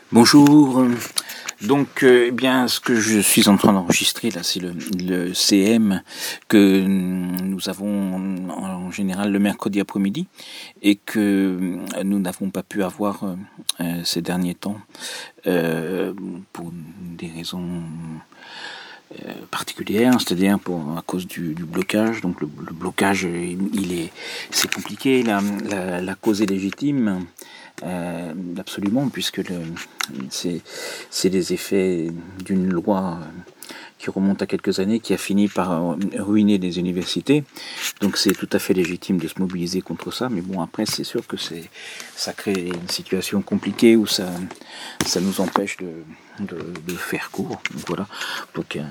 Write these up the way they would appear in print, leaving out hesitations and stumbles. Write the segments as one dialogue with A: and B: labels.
A: Bonjour. Donc, bien, ce que je suis en train d'enregistrer là, c'est le CM que nous avons en général le mercredi après-midi et que nous n'avons pas pu avoir ces derniers temps pour des raisons particulière, c'est-à-dire à cause du blocage. Donc le blocage, c'est compliqué. La cause est légitime, absolument, puisque c'est les effets d'une loi qui remonte à quelques années, qui a fini par ruiner les universités. Donc c'est tout à fait légitime de se mobiliser contre ça, mais bon, après c'est sûr que ça crée une situation compliquée où ça nous empêche de faire court. Donc voilà. Donc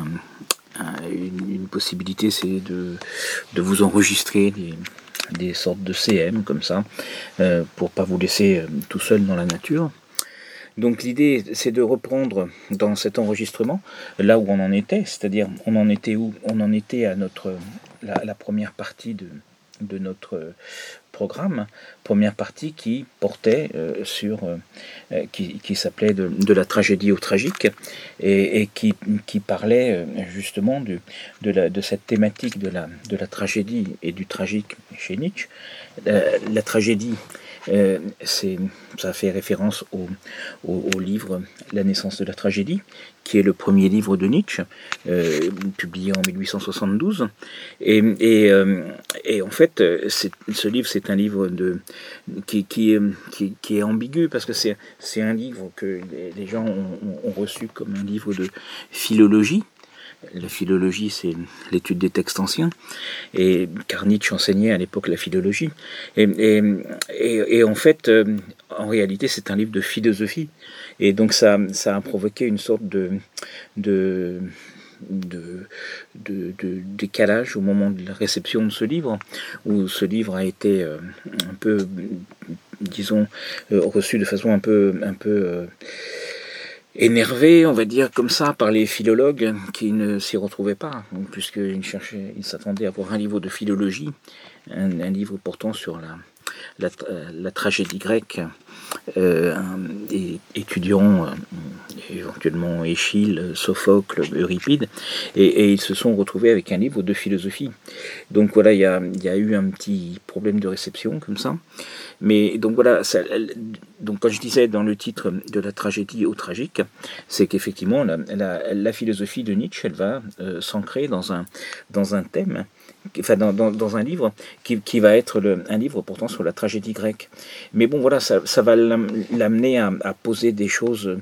A: une possibilité, c'est de vous enregistrer des sortes de CM comme ça, pour pas vous laisser tout seul dans la nature. Donc l'idée, c'est de reprendre dans cet enregistrement là où on en était, c'est-à-dire on en était où? On en était à la première partie de notre programme, première partie qui portait qui s'appelait de la tragédie au tragique et qui parlait justement de cette thématique de la tragédie et du tragique chez Nietzsche. La tragédie, ça fait référence au livre La naissance de la tragédie, qui est le premier livre de Nietzsche, publié en 1872. Et en fait, ce livre, c'est un livre qui est ambigu, parce que c'est un livre que les gens ont reçu comme un livre de philologie. La philologie, c'est l'étude des textes anciens, car Nietzsche enseignait à l'époque la philologie. Et en fait, en réalité, c'est un livre de philosophie. Et donc ça a provoqué une sorte de décalage au moment de la réception de ce livre, où ce livre a été un peu, disons, reçu de façon un peu énervé, on va dire comme ça, par les philologues qui ne s'y retrouvaient pas, puisqu'ils s'attendaient à avoir un livre de philologie, un livre portant sur la tragédie grecque, et étudiant éventuellement Échille, Sophocle, Euripide, et ils se sont retrouvés avec un livre de philosophie. Donc voilà, il y a eu un petit problème de réception comme ça. Mais donc voilà, donc quand je disais dans le titre de la tragédie au tragique, c'est qu'effectivement la philosophie de Nietzsche, elle va s'ancrer dans un thème, enfin dans un livre qui va être un livre portant sur la tragédie grecque. Mais bon voilà, ça va l'amener à poser des choses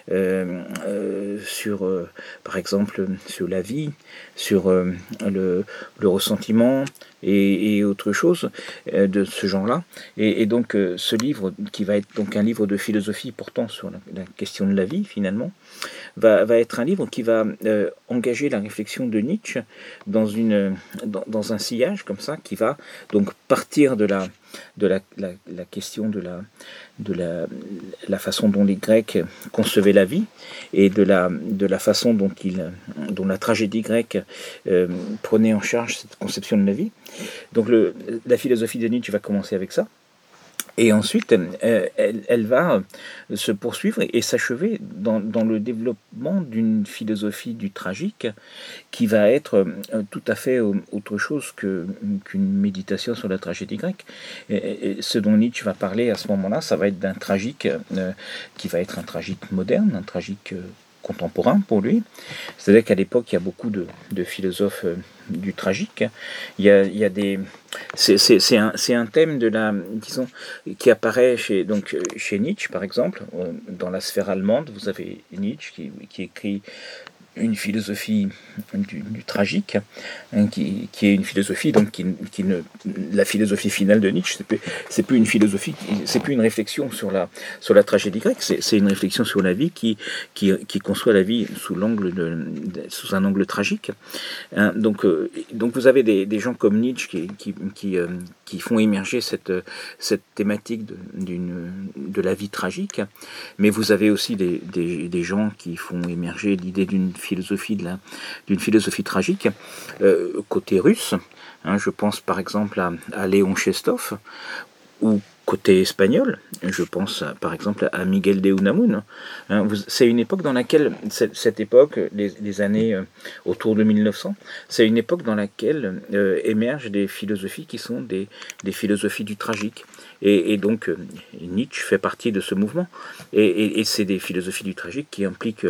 A: sur, par exemple, sur la vie, sur le ressentiment et autre chose de ce genre-là. Et donc ce livre, qui va être donc un livre de philosophie portant sur la question de la vie finalement, va être un livre qui va engager la réflexion de Nietzsche dans un sillage comme ça, qui va donc partir de la question de la façon dont les Grecs concevaient la vie, et de la façon dont la tragédie grecque prenait en charge cette conception de la vie. Donc la philosophie de Nietzsche va commencer avec ça. Et ensuite, elle va se poursuivre et s'achever dans le développement d'une philosophie du tragique qui va être tout à fait autre chose qu'une méditation sur la tragédie grecque. Et ce dont Nietzsche va parler à ce moment-là, ça va être d'un tragique qui va être un tragique moderne, un tragique contemporain pour lui. C'est-à-dire qu'à l'époque, il y a beaucoup de philosophes du tragique. Il y a des... C'est un thème disons, qui apparaît chez Nietzsche, par exemple. Dans la sphère allemande, vous avez Nietzsche qui écrit une philosophie du tragique, hein, qui est une philosophie donc la philosophie finale de Nietzsche, c'est plus une philosophie, c'est plus une réflexion sur la tragédie grecque, c'est une réflexion sur la vie qui conçoit la vie sous un angle tragique, hein. Donc vous avez des gens comme Nietzsche qui font émerger cette thématique de la vie tragique, mais vous avez aussi des gens qui font émerger l'idée d'une philosophie tragique côté russe, hein. Je pense par exemple à Léon Chestov, ou côté espagnol. Je pense par exemple à Miguel de Unamuno. C'est une époque dans laquelle, cette époque, les années autour de 1900, c'est une époque dans laquelle émergent des philosophies qui sont des philosophies du tragique. Et donc Nietzsche fait partie de ce mouvement. Et c'est des philosophies du tragique qui impliquent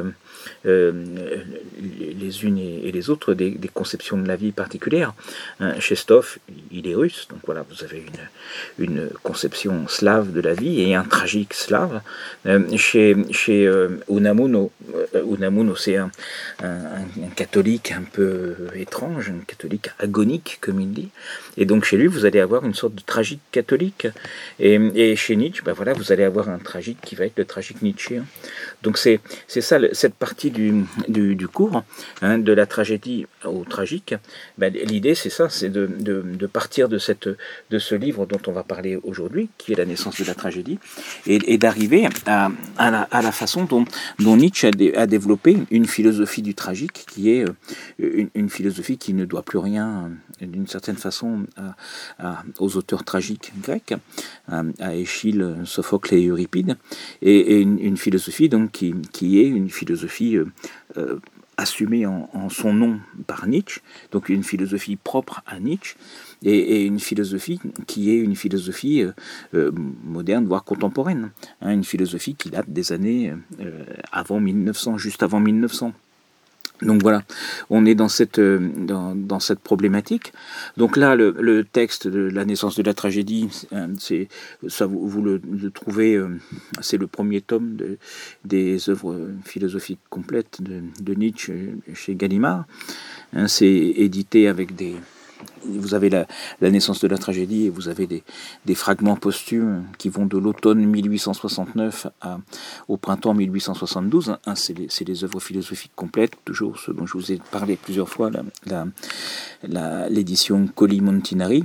A: les unes et les autres des conceptions de la vie particulières. Chestov, il est russe, donc voilà, vous avez une conception slave de la vie et un tragique slave. Chez Unamuno, c'est un catholique un peu étrange, un catholique agonique, comme il dit. Et donc chez lui, vous allez avoir une sorte de tragique catholique. Et chez Nietzsche, ben voilà, vous allez avoir un tragique qui va être le tragique nietzschéen. Donc c'est ça, cette partie du cours, de la tragédie au tragique. Ben, l'idée, c'est ça, c'est de partir de ce livre dont on va parler aujourd'hui, qui est La naissance de la tragédie, et d'arriver à la façon dont Nietzsche a développé une philosophie du tragique, qui est une philosophie qui ne doit plus rien, d'une certaine façon, aux auteurs tragiques grecs, à Échille, Sophocle et Euripide, et une philosophie donc qui est une philosophie assumée en son nom par Nietzsche, donc une philosophie propre à Nietzsche, et une philosophie qui est une philosophie moderne, voire contemporaine, une philosophie qui date des années avant 1900, juste avant 1900. Donc voilà, on est dans cette problématique. Donc là, le texte de La naissance de la tragédie, c'est ça, vous le trouvez, c'est le premier tome des œuvres philosophiques complètes de Nietzsche chez Gallimard. C'est édité avec vous avez la naissance de la tragédie et vous avez des fragments posthumes qui vont de l'automne 1869 au printemps 1872. C'est les œuvres philosophiques complètes, toujours ce dont je vous ai parlé plusieurs fois, l'édition Colli Montinari.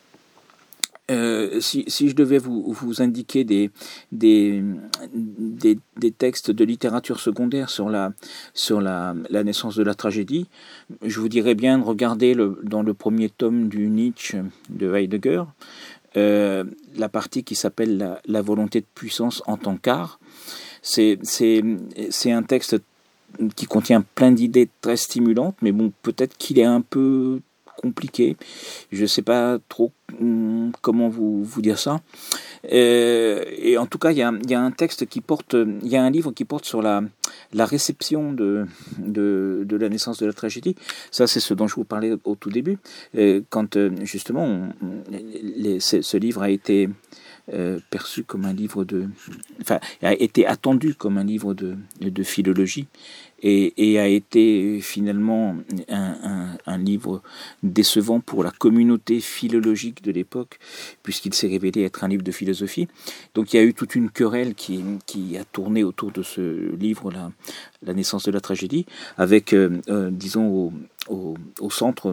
A: Si je devais vous indiquer des textes de littérature secondaire sur la naissance de la tragédie, je vous dirais bien de regarder dans le premier tome du Nietzsche de Heidegger, la partie qui s'appelle la volonté de puissance en tant qu'art. C'est un texte qui contient plein d'idées très stimulantes, mais bon, peut-être qu'il est un peu compliqué. Je ne sais pas trop comment vous dire ça. Et en tout cas, il y a un texte il y a un livre qui porte sur la réception de la naissance de la tragédie. Ça, c'est ce dont je vous parlais au tout début, quand justement ce livre a été perçu comme un livre a été attendu comme un livre de philologie, et a été finalement un livre décevant pour la communauté philologique de l'époque, puisqu'il s'est révélé être un livre de philosophie. Donc il y a eu toute une querelle qui a tourné autour de ce livre, La naissance de la tragédie, avec, disons, au centre,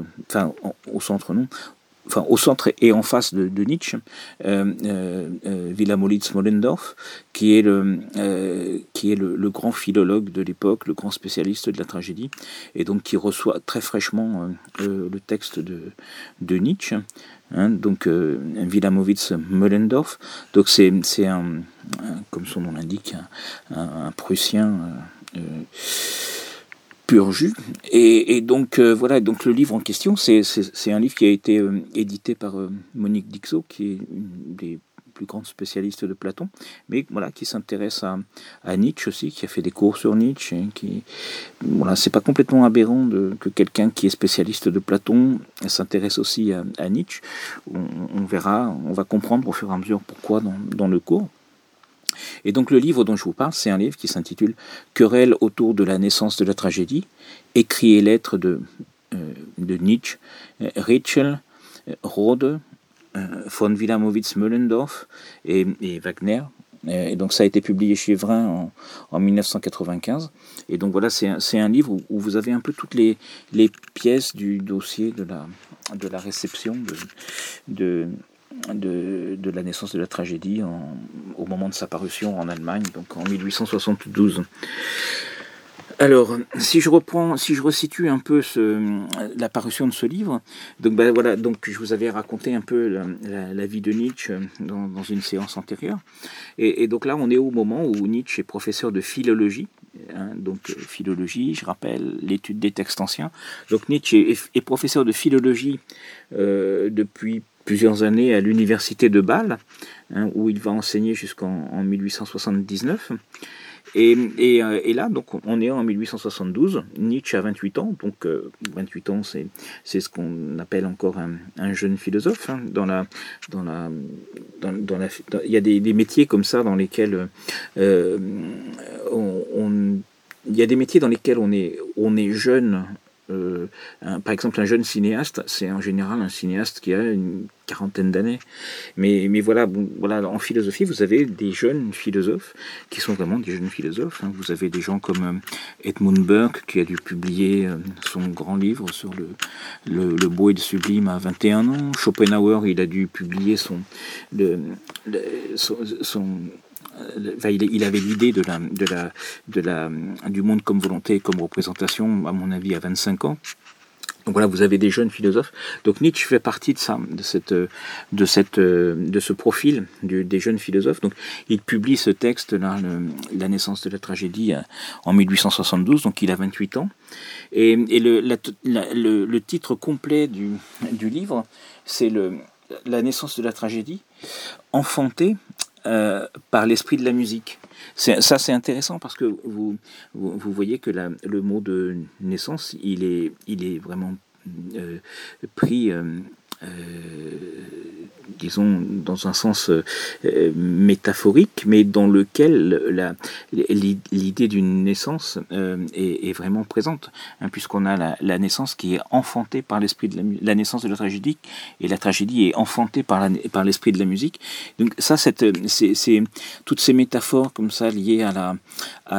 A: au centre et en face de Nietzsche, Wilamowitz Moellendorff, qui est le grand philologue de l'époque, le grand spécialiste de la tragédie, et donc qui reçoit très fraîchement le texte de Nietzsche. Donc Wilamowitz Moellendorff, donc c'est un, comme son nom l'indique, un Prussien pur jus, et donc voilà, donc le livre en question, c'est un livre qui a été édité par Monique Dixot, qui est une des plus grandes spécialistes de Platon, mais voilà, qui s'intéresse à Nietzsche aussi, qui a fait des cours sur Nietzsche, c'est pas complètement aberrant que quelqu'un qui est spécialiste de Platon s'intéresse aussi à Nietzsche. On verra, on va comprendre au fur et à mesure pourquoi dans le cours. Et donc le livre dont je vous parle, c'est un livre qui s'intitule « Querelle autour de la naissance de la tragédie, écrits et lettres de Nietzsche, Ritschl, Rode, von Wilamowitz Moellendorff et Wagner ». Et donc ça a été publié chez Vrin en 1995. Et donc voilà, c'est un livre où vous avez un peu toutes les pièces du dossier de la réception de la naissance de la tragédie au moment de sa parution en Allemagne, donc en 1872. Alors, si je resitue un peu la parution de ce livre, donc ben, voilà, donc je vous avais raconté un peu la vie de Nietzsche dans une séance antérieure, et donc là on est au moment où Nietzsche est professeur de philologie, hein, donc philologie, je rappelle, l'étude des textes anciens. Donc Nietzsche est professeur de philologie depuis plusieurs années à l'université de Bâle, hein, où il va enseigner jusqu'en 1879. Et là, donc, on est en 1872, Nietzsche a 28 ans, donc 28 ans, c'est ce qu'on appelle encore un jeune philosophe. Hein, il y a des métiers comme ça dans lesquels il y a des métiers dans lesquels on est jeune. Par exemple, un jeune cinéaste, c'est en général un cinéaste qui a une quarantaine d'années. Mais voilà, bon, voilà, en philosophie, vous avez des jeunes philosophes qui sont vraiment des jeunes philosophes. Hein. Vous avez des gens comme Edmund Burke qui a dû publier son grand livre sur le beau et le sublime à 21 ans. Schopenhauer, il a dû publier il avait l'idée du monde comme volonté, comme représentation, à mon avis, à 25 ans. Donc voilà, vous avez des jeunes philosophes. Donc Nietzsche fait partie de ça, de ce profil des jeunes philosophes. Donc il publie ce texte-là, La naissance de la tragédie, en 1872. Donc il a 28 ans. Et le titre complet du livre, c'est La naissance de la tragédie, enfantée par l'esprit de la musique. Ça, c'est intéressant parce que vous voyez que le mot de naissance, il est vraiment pris, disons, dans un sens métaphorique, mais dans lequel l'idée d'une naissance est vraiment présente, hein, puisqu'on a la naissance qui est enfantée par l'esprit de la naissance de la tragédie, et la tragédie est enfantée par l'esprit de la musique. Donc ça, c'est toutes ces métaphores comme ça liées à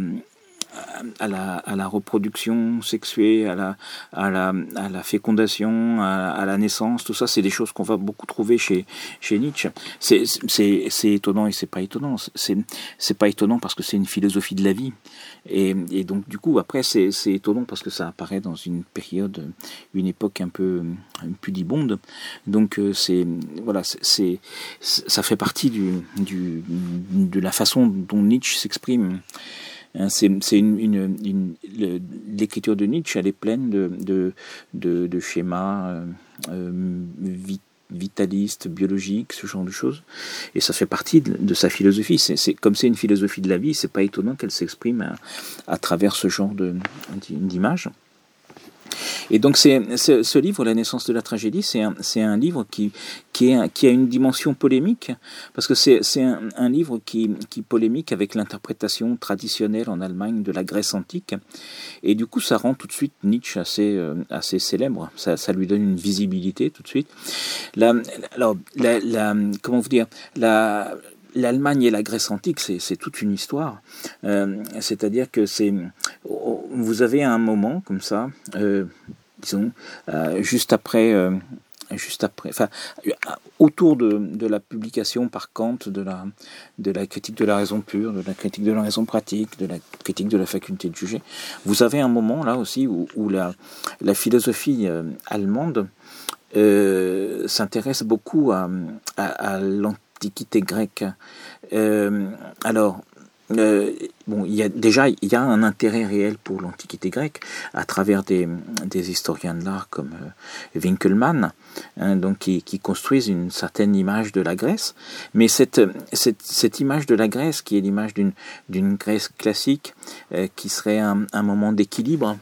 A: la reproduction sexuée, à la fécondation, à la naissance, tout ça, c'est des choses qu'on va beaucoup trouver chez Nietzsche. C'est étonnant et c'est pas étonnant. C'est pas étonnant parce que c'est une philosophie de la vie. Et donc, du coup, après, c'est étonnant parce que ça apparaît dans une période, une époque un peu pudibonde. Donc, voilà, ça fait partie de la façon dont Nietzsche s'exprime. L'écriture de Nietzsche, elle est pleine de schémas vitalistes, biologiques, ce genre de choses. Et ça fait partie de sa philosophie. Comme c'est une philosophie de la vie, c'est pas étonnant qu'elle s'exprime à travers ce genre d'image. Et donc ce livre, La naissance de la tragédie, c'est un livre qui a une dimension polémique, parce que c'est un livre qui polémique avec l'interprétation traditionnelle en Allemagne de la Grèce antique. Et du coup, ça rend tout de suite Nietzsche assez célèbre. Ça lui donne une visibilité tout de suite. Comment vous dire, l'Allemagne et la Grèce antique, c'est toute une histoire. C'est-à-dire que vous avez un moment comme ça, disons, juste après, enfin, autour de la publication par Kant de la critique de la raison pure, de la critique de la raison pratique, de la critique de la faculté de juger, vous avez un moment là aussi où la philosophie allemande s'intéresse beaucoup à l'Antiquité grecque. Il y a un intérêt réel pour l'Antiquité grecque à travers des historiens de l'art comme Winckelmann, hein, donc qui construisent une certaine image de la Grèce. Mais cette image de la Grèce, qui est l'image d'une Grèce classique, qui serait un moment d'équilibre,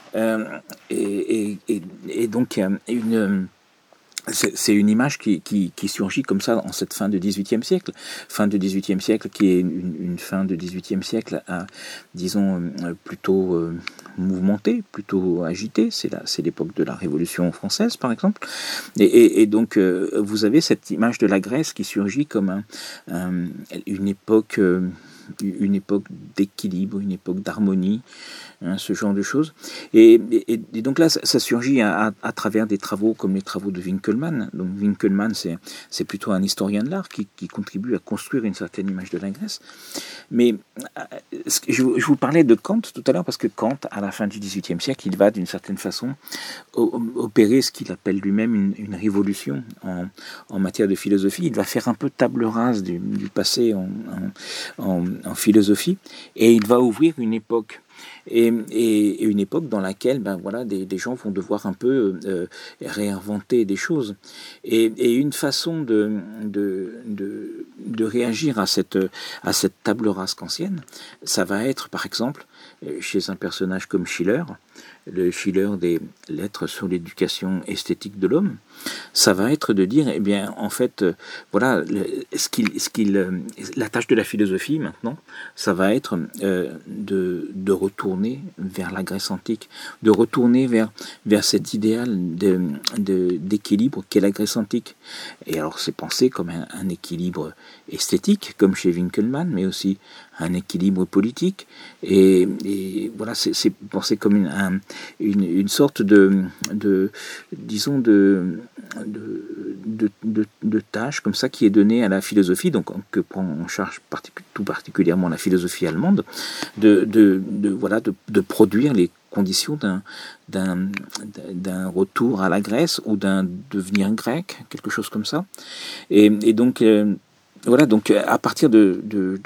A: et donc c'est une image qui surgit comme ça en cette fin de XVIIIe siècle. Fin de XVIIIe siècle qui est une fin de XVIIIe siècle, disons, plutôt mouvementée, plutôt agitée. C'est l'époque de la Révolution française, par exemple. Et donc, vous avez cette image de la Grèce qui surgit comme une époque une époque d'équilibre, une époque d'harmonie, hein, ce genre de choses. Et donc là, ça surgit à travers des travaux comme les travaux de Winckelmann. Donc Winckelmann, c'est plutôt un historien de l'art qui contribue à construire une certaine image de la Grèce. Mais je vous parlais de Kant tout à l'heure, parce que Kant, à la fin du XVIIIe siècle, il va d'une certaine façon opérer ce qu'il appelle lui-même une révolution en matière de philosophie. Il va faire un peu table rase du passé en philosophie, et il va ouvrir une époque. Et une époque dans laquelle des gens vont devoir un peu réinventer des choses. Et une façon de réagir à cette table rase kantienne, ça va être par exemple chez un personnage comme Schiller, le Schiller des lettres sur l'éducation esthétique de l'homme, ça va être de dire, eh bien, en fait, la tâche de la philosophie maintenant, ça va être de retourner vers la Grèce antique, de retourner vers cet idéal d'équilibre qu'est la Grèce antique. Et alors, c'est pensé comme un équilibre esthétique, comme chez Winckelmann, mais aussi un équilibre politique, et voilà, c'est pensé comme une sorte de tâche comme ça qui est donnée à la philosophie, donc que prend en charge tout particulièrement la philosophie allemande, de produire les conditions d'un retour à la Grèce ou d'un devenir grec, quelque chose comme ça, et donc voilà, donc à partir de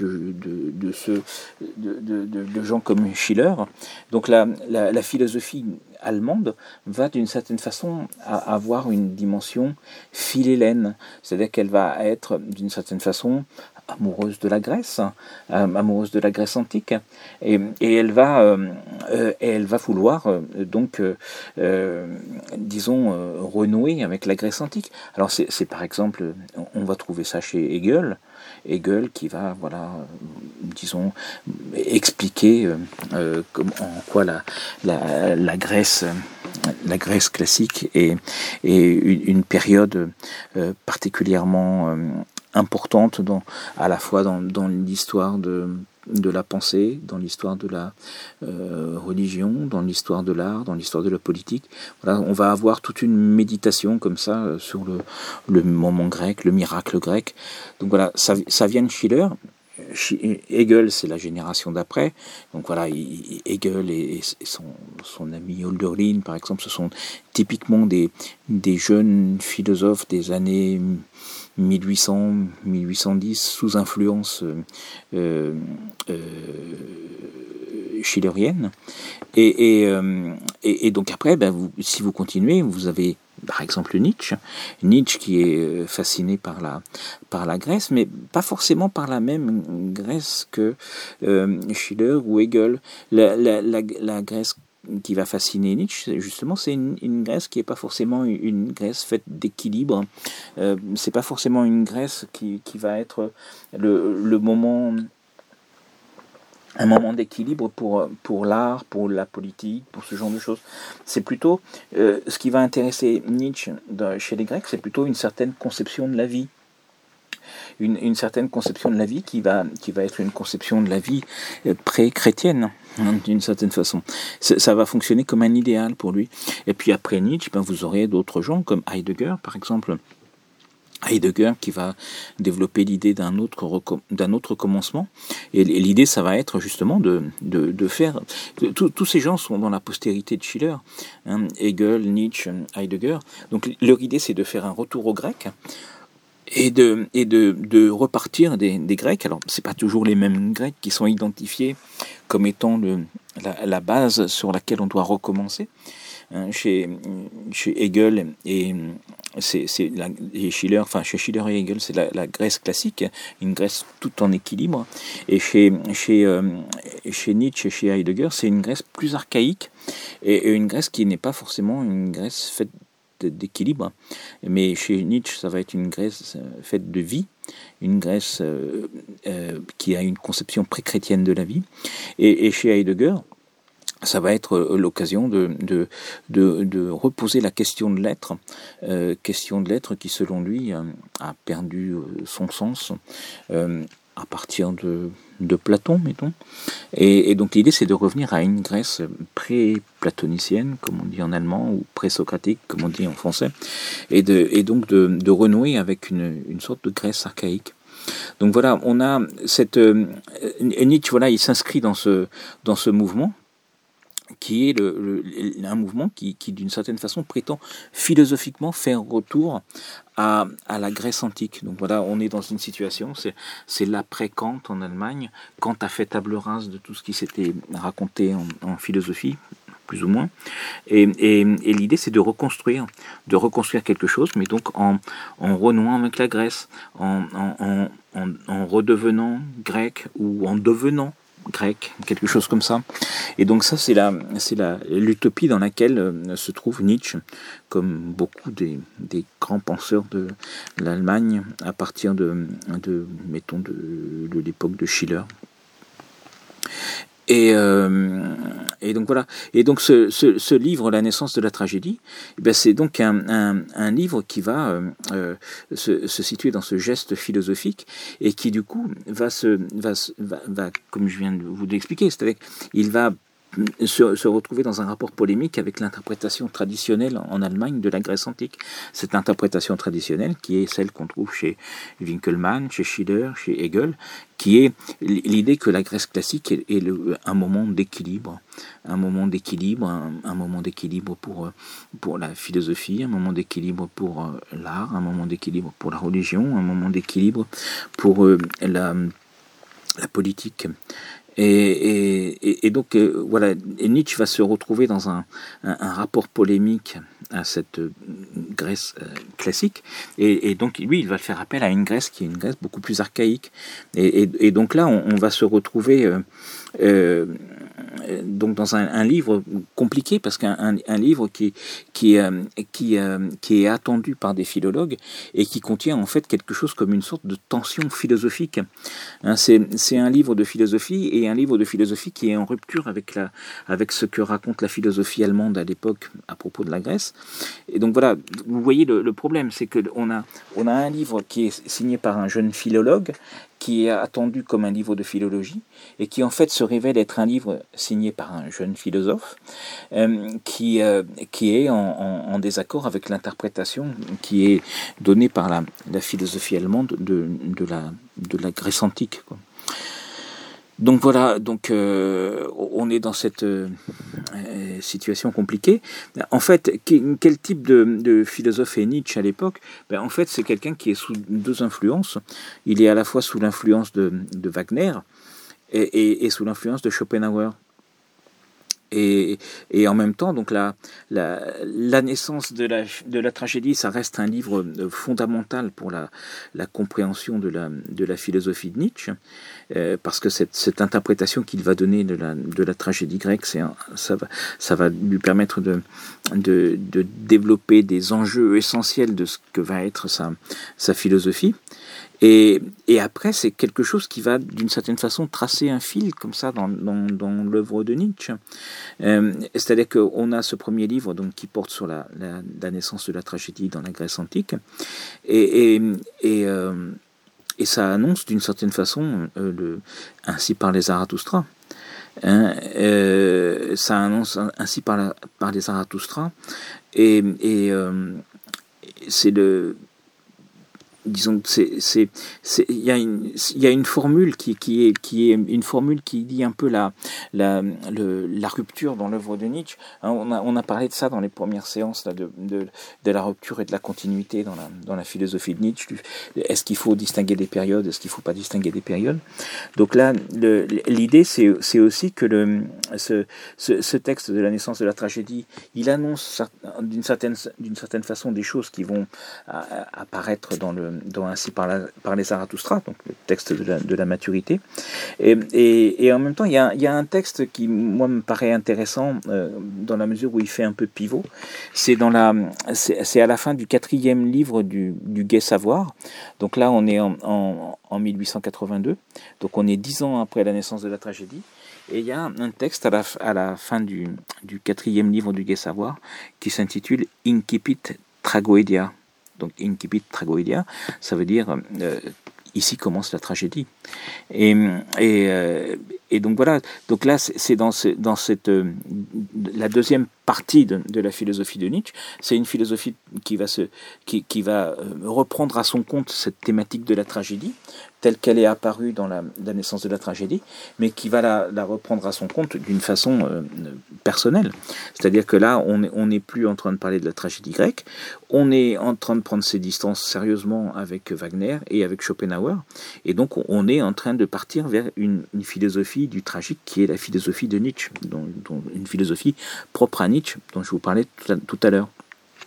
A: gens comme Schiller, donc la philosophie allemande va d'une certaine façon avoir une dimension philhellène, c'est-à-dire qu'elle va être d'une certaine façon amoureuse de la Grèce, amoureuse de la Grèce antique, et elle va vouloir renouer avec la Grèce antique. Alors c'est par exemple, on va trouver ça chez Hegel qui va expliquer en quoi la Grèce classique est une période particulièrement importante à la fois dans l'histoire de la pensée, dans l'histoire de la religion, dans l'histoire de l'art, dans l'histoire de la politique. Voilà, on va avoir toute une méditation comme ça sur le moment grec, le miracle grec. Donc voilà, ça vient de Schiller. Hegel, c'est la génération d'après. Donc voilà, Hegel et son ami Hölderlin, par exemple, ce sont typiquement des jeunes philosophes des années 1800-1810 sous influence schillerienne. Et donc après, si vous continuez, vous avez par exemple Nietzsche qui est fasciné par la Grèce, mais pas forcément par la même Grèce que Schiller ou Hegel. La Grèce qui va fasciner Nietzsche, justement, c'est une Grèce qui n'est pas forcément une Grèce faite d'équilibre. C'est pas forcément une Grèce qui va être le moment, un moment d'équilibre pour l'art, pour la politique, pour ce genre de choses. C'est plutôt ce qui va intéresser Nietzsche chez les Grecs, c'est plutôt une certaine conception de la vie. Une certaine conception de la vie qui va être une conception de la vie pré-chrétienne, d'une certaine façon. Ça va fonctionner comme un idéal pour lui. Et puis après Nietzsche, vous aurez d'autres gens comme Heidegger, par exemple. Heidegger qui va développer l'idée d'un autre commencement. Et l'idée, ça va être justement de faire... Tous ces gens sont dans la postérité de Schiller, hein, Hegel, Nietzsche, Heidegger. Donc leur idée, c'est de faire un retour au grec, et de repartir des Grecs. Alors, c'est pas toujours les mêmes Grecs qui sont identifiés comme étant la base sur laquelle on doit recommencer. Chez Hegel et Schiller, chez Schiller et Hegel, c'est la Grèce classique, une Grèce tout en équilibre. Et chez Nietzsche et chez Heidegger, c'est une Grèce plus archaïque et une Grèce qui n'est pas forcément une Grèce faite d'équilibre, mais chez Nietzsche ça va être une Grèce faite de vie, une Grèce qui a une conception pré-chrétienne de la vie, et chez Heidegger ça va être l'occasion de reposer la question de l'être qui selon lui a perdu son sens à partir de Platon, mettons. Et donc l'idée, c'est de revenir à une Grèce pré-platonicienne, comme on dit en allemand, ou pré-socratique, comme on dit en français, et donc de renouer avec une sorte de Grèce archaïque. Donc voilà, on a cette Nietzsche, voilà, il s'inscrit dans ce mouvement qui est un mouvement qui d'une certaine façon prétend philosophiquement faire retour à la Grèce antique. Donc voilà, on est dans une situation, c'est l'après-Kant en Allemagne. Kant a fait table rase de tout ce qui s'était raconté en philosophie, plus ou moins. Et l'idée, c'est de reconstruire quelque chose, mais donc en renouant avec la Grèce, en redevenant grec ou en devenant grec, quelque chose comme ça. Et donc ça, c'est l'utopie dans laquelle se trouve Nietzsche, comme beaucoup des grands penseurs de l'Allemagne à partir mettons, de l'époque de Schiller. Et donc voilà. Et donc ce livre, La naissance de la tragédie, c'est donc un livre qui va se situer dans ce geste philosophique et qui du coup va comme je viens de vous l'expliquer, c'est-à-dire il va se retrouver dans un rapport polémique avec l'interprétation traditionnelle en Allemagne de la Grèce antique. Cette interprétation traditionnelle qui est celle qu'on trouve chez Winckelmann, chez Schiller, chez Hegel, qui est l'idée que la Grèce classique est un moment d'équilibre, un moment d'équilibre pour la philosophie, un moment d'équilibre pour l'art, un moment d'équilibre pour la religion, un moment d'équilibre pour la politique. Et donc voilà, Nietzsche va se retrouver dans un rapport polémique à cette Grèce classique, et donc lui il va faire appel à une Grèce qui est une Grèce beaucoup plus archaïque, et donc là on va se retrouver donc dans un livre compliqué, parce qu'un livre qui est attendu par des philologues et qui contient en fait quelque chose comme une sorte de tension philosophique. Hein, c'est un livre de philosophie, et un livre de philosophie qui est en rupture avec ce que raconte la philosophie allemande à l'époque à propos de la Grèce. Et donc voilà, vous voyez le problème, c'est que on a un livre qui est signé par un jeune philologue, qui est attendu comme un livre de philologie, et qui en fait se révèle être un livre signé par un jeune philosophe, qui est en désaccord avec l'interprétation qui est donnée par la philosophie allemande de la Grèce antique, quoi. Donc voilà, on est dans cette situation compliquée. En fait, quel type de philosophe est Nietzsche à l'époque ? En fait, c'est quelqu'un qui est sous deux influences. Il est à la fois sous l'influence de Wagner et sous l'influence de Schopenhauer. Et en même temps, donc la naissance de la tragédie, ça reste un livre fondamental pour la compréhension de la philosophie de Nietzsche, parce que cette interprétation qu'il va donner de la tragédie grecque, ça va lui permettre de développer des enjeux essentiels de ce que va être sa philosophie. Et après, c'est quelque chose qui va, d'une certaine façon, tracer un fil comme ça dans l'œuvre de Nietzsche. C'est-à-dire qu'on a ce premier livre donc, qui porte sur la naissance de la tragédie dans la Grèce antique, et ça annonce d'une certaine façon ainsi par les Zarathustra. Ça annonce ainsi par les Zarathustra, et c'est disons que il y a une formule qui est une formule qui dit un peu la rupture dans l'œuvre de Nietzsche. On a parlé de ça dans les premières séances là, de la rupture et de la continuité dans la philosophie de Nietzsche. Est-ce qu'il faut distinguer des périodes? Est-ce qu'il ne faut pas distinguer des périodes? Donc là, l'idée c'est aussi que ce texte de la naissance de la tragédie, il annonce d'une certaine façon des choses qui vont apparaître ainsi par les Zarathustra, donc le texte de la maturité. Et en même temps, il y a un texte qui, moi, me paraît intéressant dans la mesure où il fait un peu pivot. C'est à la fin du 4e livre du Gai Savoir. Donc là, on est en 1882. Donc on est 10 ans après la naissance de la tragédie. Et il y a un texte à la fin du 4e livre du Gai Savoir qui s'intitule Incipit Tragoedia. Donc Incipit Tragoedia, ça veut dire ici commence la tragédie. Et, et donc voilà, donc là c'est dans cette la deuxième partie de la philosophie de Nietzsche, c'est une philosophie qui va reprendre à son compte cette thématique de la tragédie, telle qu'elle est apparue dans la naissance de la tragédie, mais qui va la reprendre à son compte d'une façon personnelle. C'est-à-dire que là, on n'est plus en train de parler de la tragédie grecque, on est en train de prendre ses distances sérieusement avec Wagner et avec Schopenhauer, et donc on est en train de partir vers une philosophie du tragique qui est la philosophie de Nietzsche, une philosophie propre à Nietzsche, dont je vous parlais tout à l'heure.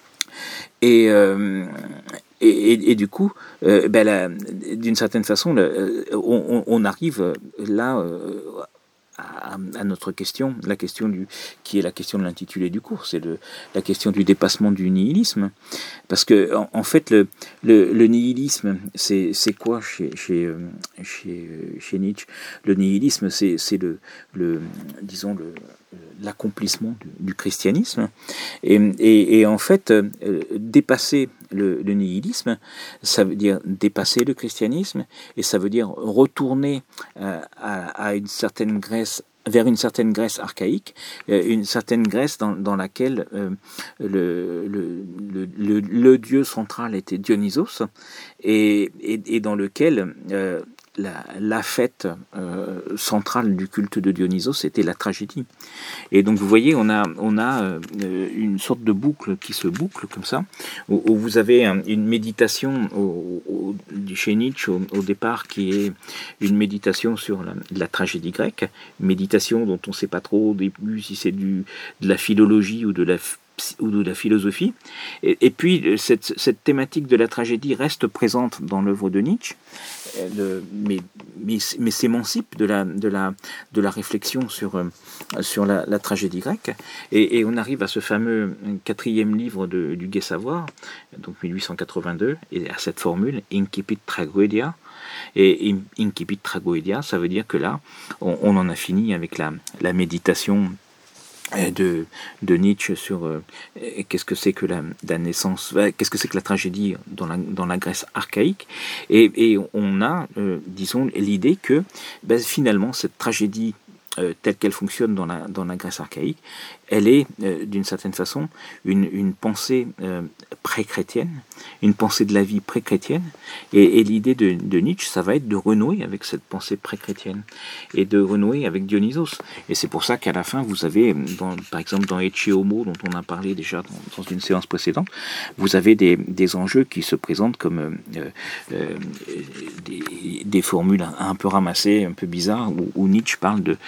A: Et du coup, d'une certaine façon, on arrive là à notre question, la question qui est la question de l'intitulé du cours, c'est la question du dépassement du nihilisme. Parce que en fait, le nihilisme, c'est quoi chez Nietzsche? Le nihilisme, c'est disons l'accomplissement du christianisme. Et en fait, dépasser le nihilisme, ça veut dire dépasser le christianisme, et ça veut dire retourner à une certaine Grèce, vers une certaine Grèce archaïque, une certaine Grèce dans laquelle le dieu central était Dionysos, et dans lequel la fête centrale du culte de Dionysos, c'était la tragédie. Et donc vous voyez, on a une sorte de boucle qui se boucle comme ça, où vous avez une méditation chez Nietzsche au départ, qui est une méditation sur la tragédie grecque, une méditation dont on ne sait pas trop au début si c'est de la philologie ou de la philosophie. Et puis cette thématique de la tragédie reste présente dans l'œuvre de Nietzsche, mais s'émancipe de la réflexion sur la tragédie grecque, et on arrive à ce fameux 4e livre du Gai Savoir, donc 1882, et à cette formule Incipit Tragoedia. Et Incipit Tragoedia, ça veut dire que là on en a fini avec la méditation de Nietzsche sur qu'est-ce que c'est que la naissance, qu'est-ce que c'est que la tragédie dans la Grèce archaïque, et on a, disons, l'idée que finalement cette tragédie telle qu'elle fonctionne dans la Grèce archaïque, elle est d'une certaine façon une pensée pré-chrétienne, une pensée de la vie pré-chrétienne, et l'idée de Nietzsche, ça va être de renouer avec cette pensée pré-chrétienne, et de renouer avec Dionysos. Et c'est pour ça qu'à la fin, vous avez, par exemple dans Ecce Homo, dont on a parlé déjà dans une séance précédente, vous avez des enjeux qui se présentent comme des formules un peu ramassées, un peu bizarres, où Nietzsche parle de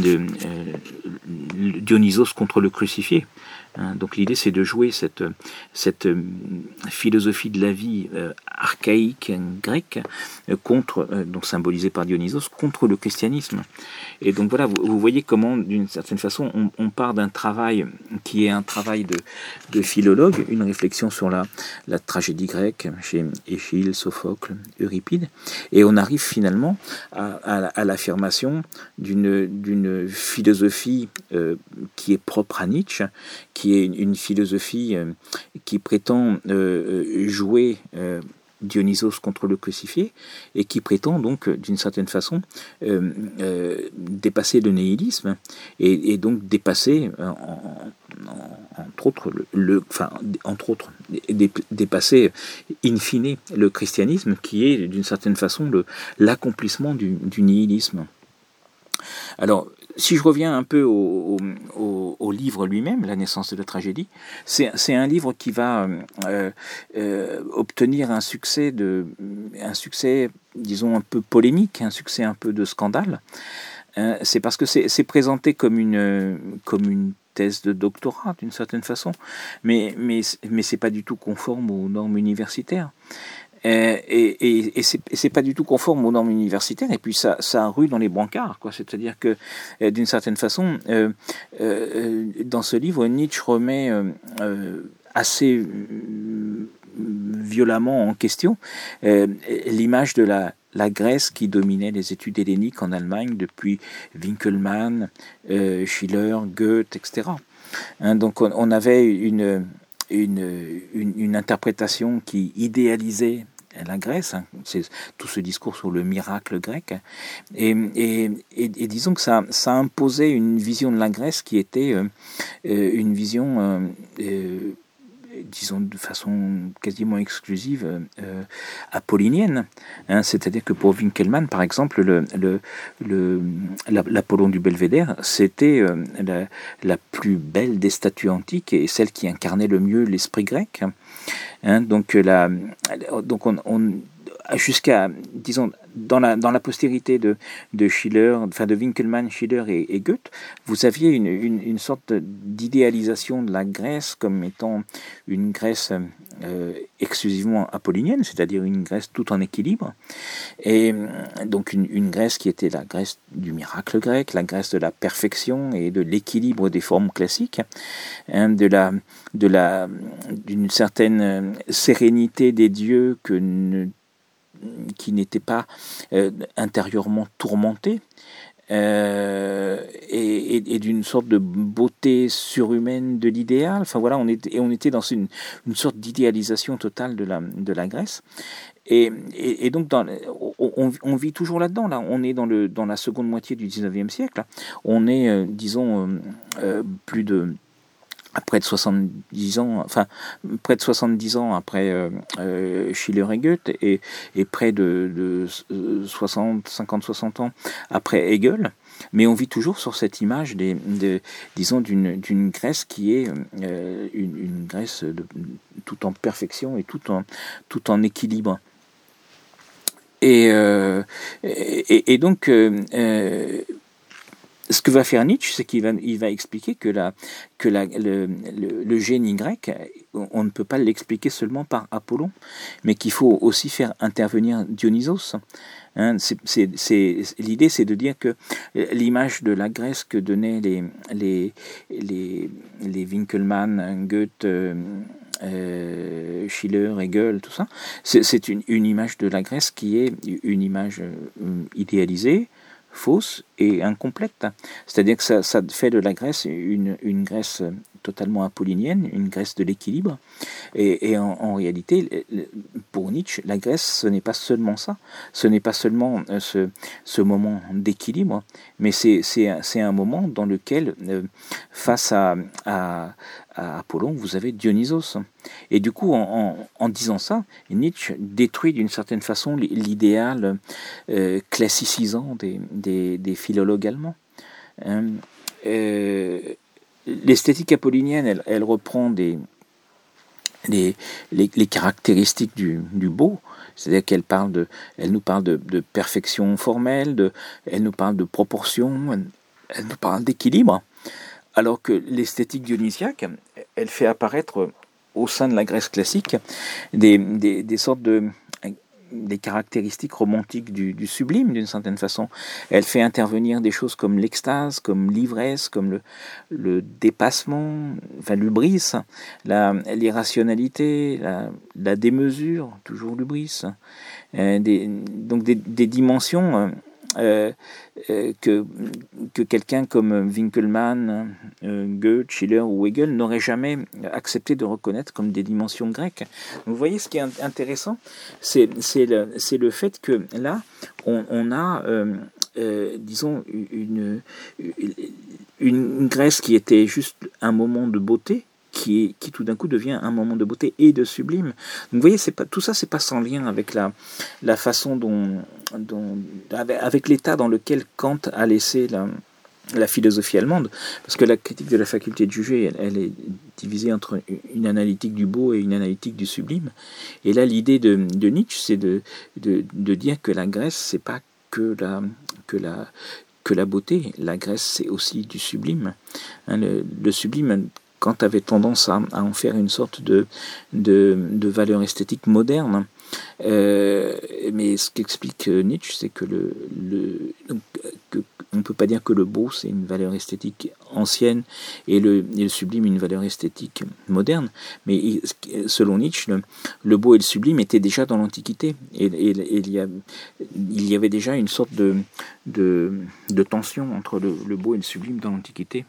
A: Dionysos contre le crucifié. Donc l'idée, c'est de jouer cette philosophie de la vie archaïque grecque, donc symbolisée par Dionysos, contre le christianisme. Et donc voilà, vous voyez comment, d'une certaine façon, on part d'un travail qui est un travail de philologue, une réflexion sur la tragédie grecque chez Échille, Sophocle, Euripide, et on arrive finalement à l'affirmation d'une philosophie qui est propre à Nietzsche, qui est une philosophie qui prétend jouer Dionysos contre le crucifié, et qui prétend donc d'une certaine façon dépasser le nihilisme, et donc dépasser entre autres dépasser in fine le christianisme, qui est d'une certaine façon l'accomplissement du nihilisme. Alors, si je reviens un peu au livre lui-même, La naissance de la tragédie, c'est un livre qui va obtenir un succès, disons, un peu polémique, un succès un peu de scandale. C'est parce que c'est présenté comme une thèse de doctorat, d'une certaine façon, mais c'est pas du tout conforme aux normes universitaires. Et c'est pas du tout conforme aux normes universitaires, et puis ça rue dans les brancards, quoi. C'est-à-dire que d'une certaine façon, dans ce livre, Nietzsche remet assez violemment en question l'image de la Grèce qui dominait les études helléniques en Allemagne depuis Winckelmann, Schiller, Goethe, etc. Donc on avait une interprétation qui idéalisait la Grèce, hein, c'est tout ce discours sur le miracle grec, et disons que ça imposait une vision de la Grèce qui était une vision disons de façon quasiment exclusive apollinienne, hein, c'est-à-dire que pour Winckelmann par exemple l'Apollon du Belvédère c'était la plus belle des statues antiques et celle qui incarnait le mieux l'esprit grec, hein, donc on jusqu'à, disons, dans la postérité de Schiller, enfin de Winckelmann, Schiller et Goethe, vous aviez une sorte d'idéalisation de la Grèce comme étant une Grèce exclusivement apollinienne, c'est-à-dire une Grèce tout en équilibre, et donc une Grèce qui était la Grèce du miracle grec, la Grèce de la perfection et de l'équilibre des formes classiques, hein, d'une certaine sérénité des dieux qui n'était pas intérieurement tourmenté, et d'une sorte de beauté surhumaine de l'idéal. Enfin voilà, on était dans une sorte d'idéalisation totale de la Grèce. Et donc on vit toujours là-dedans. Là, on est dans la seconde moitié du 19e siècle. Là. On est, disons, plus de près de 70 ans, enfin près de 70 ans après Schiller et Goethe, et près de 50-60 ans après Hegel, mais on vit toujours sur cette image disons d'une Grèce qui est une Grèce tout en perfection et tout en équilibre. Et donc ce que va faire Nietzsche, c'est qu'il va expliquer que le génie grec, on ne peut pas l'expliquer seulement par Apollon, mais qu'il faut aussi faire intervenir Dionysos. Hein, l'idée, c'est de dire que l'image de la Grèce que donnaient les Winckelmann, Goethe, Schiller, Hegel, tout ça, c'est une image de la Grèce qui est une image idéalisée, fausse et incomplète. C'est-à-dire que ça fait de la Grèce une Grèce totalement apollinienne, une Grèce de l'équilibre. Et en réalité, pour Nietzsche, la Grèce, ce n'est pas seulement ça. Ce n'est pas seulement ce moment d'équilibre, mais c'est un moment dans lequel, face à Apollon, vous avez Dionysos. Et du coup, en disant ça, Nietzsche détruit d'une certaine façon l'idéal classicisant des philologues allemands. L'esthétique apollinienne, elle reprend les caractéristiques du beau, c'est-à-dire elle nous parle de perfection formelle, elle nous parle de proportion, elle nous parle d'équilibre, alors que l'esthétique dionysiaque, elle fait apparaître au sein de la Grèce classique des sortes des caractéristiques romantiques du sublime, d'une certaine façon. Elle fait intervenir des choses comme l'extase, comme l'ivresse, comme le dépassement, enfin l'hubris, l'irrationalité, la démesure, toujours l'hubris, donc des dimensions que quelqu'un comme Winckelmann, Goethe, Schiller ou Hegel n'aurait jamais accepté de reconnaître comme des dimensions grecques. Vous voyez, ce qui est intéressant, c'est le fait que là, on a, disons, une Grèce qui était juste un moment de beauté, qui tout d'un coup devient un moment de beauté et de sublime. Donc vous voyez, tout ça, c'est pas sans lien avec la façon avec l'état dans lequel Kant a laissé la philosophie allemande, parce que la critique de la faculté de juger, elle est divisée entre une analytique du beau et une analytique du sublime. Et là, l'idée de Nietzsche, c'est de dire que la Grèce, c'est pas que la beauté. La Grèce, c'est aussi du sublime. Hein, le sublime, Kant avait tendance à en faire une sorte de valeur esthétique moderne. Mais ce qu'explique Nietzsche, c'est que on ne peut pas dire que le beau, c'est une valeur esthétique ancienne et le sublime, une valeur esthétique moderne. Mais selon Nietzsche, le beau et le sublime étaient déjà dans l'Antiquité. Et il y avait déjà une sorte de tension entre le beau et le sublime dans l'Antiquité.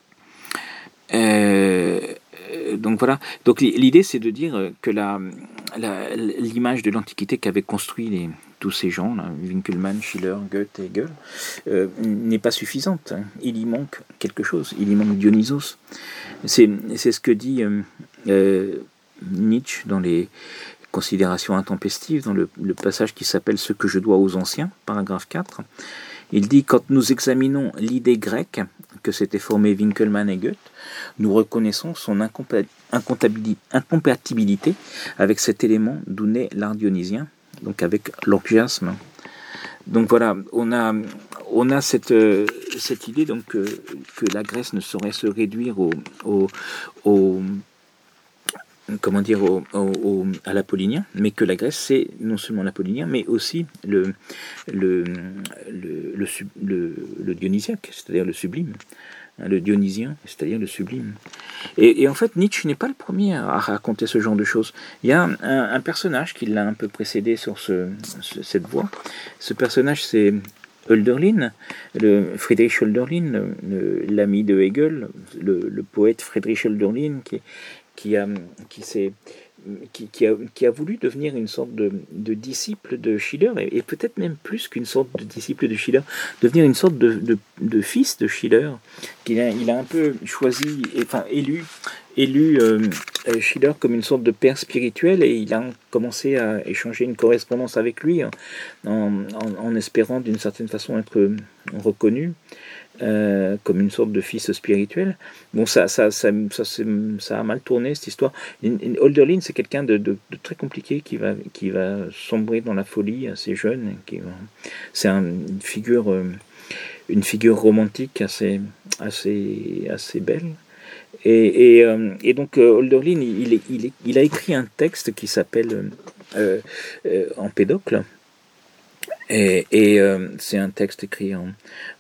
A: Donc voilà. Donc l'idée, c'est de dire que l'image de l'Antiquité qu'avaient construit tous ces gens, là, Winckelmann, Schiller, Goethe, Hegel, n'est pas suffisante. Hein. Il y manque quelque chose, il y manque Dionysos. C'est ce que dit Nietzsche dans les considérations intempestives, dans le passage qui s'appelle « Ce que je dois aux anciens », paragraphe 4. Il dit « Quand nous examinons l'idée grecque que s'étaient formée Winckelmann et Goethe, nous reconnaissons son incompatibilité avec cet élément d'où naît l'art dionysien, donc avec l'orgiasme. » Donc voilà, on a cette idée donc, que la Grèce ne saurait se réduire à l'apollinien, mais que la Grèce c'est non seulement l'apollinien, mais aussi le dionysiaque, c'est-à-dire le sublime, le dionysien, c'est-à-dire le sublime. Et en fait, Nietzsche n'est pas le premier à raconter ce genre de choses. Il y a un personnage qui l'a un peu précédé sur cette voie. Ce personnage, c'est Hölderlin, Friedrich Hölderlin, l'ami de Hegel, le poète Friedrich Hölderlin, qui a voulu devenir une sorte de disciple de Schiller, et peut-être même plus qu'une sorte de disciple de Schiller, devenir une sorte de fils de Schiller. Il a un peu choisi, enfin élu Schiller comme une sorte de père spirituel, et il a commencé à échanger une correspondance avec lui en espérant d'une certaine façon être reconnu comme une sorte de fils spirituel. Bon, ça a mal tourné cette histoire. Hölderlin, c'est quelqu'un de très compliqué qui va sombrer dans la folie assez jeune. C'est une figure romantique assez belle. Et donc Hölderlin, il a écrit un texte qui s'appelle Empédocle. Et c'est un texte écrit en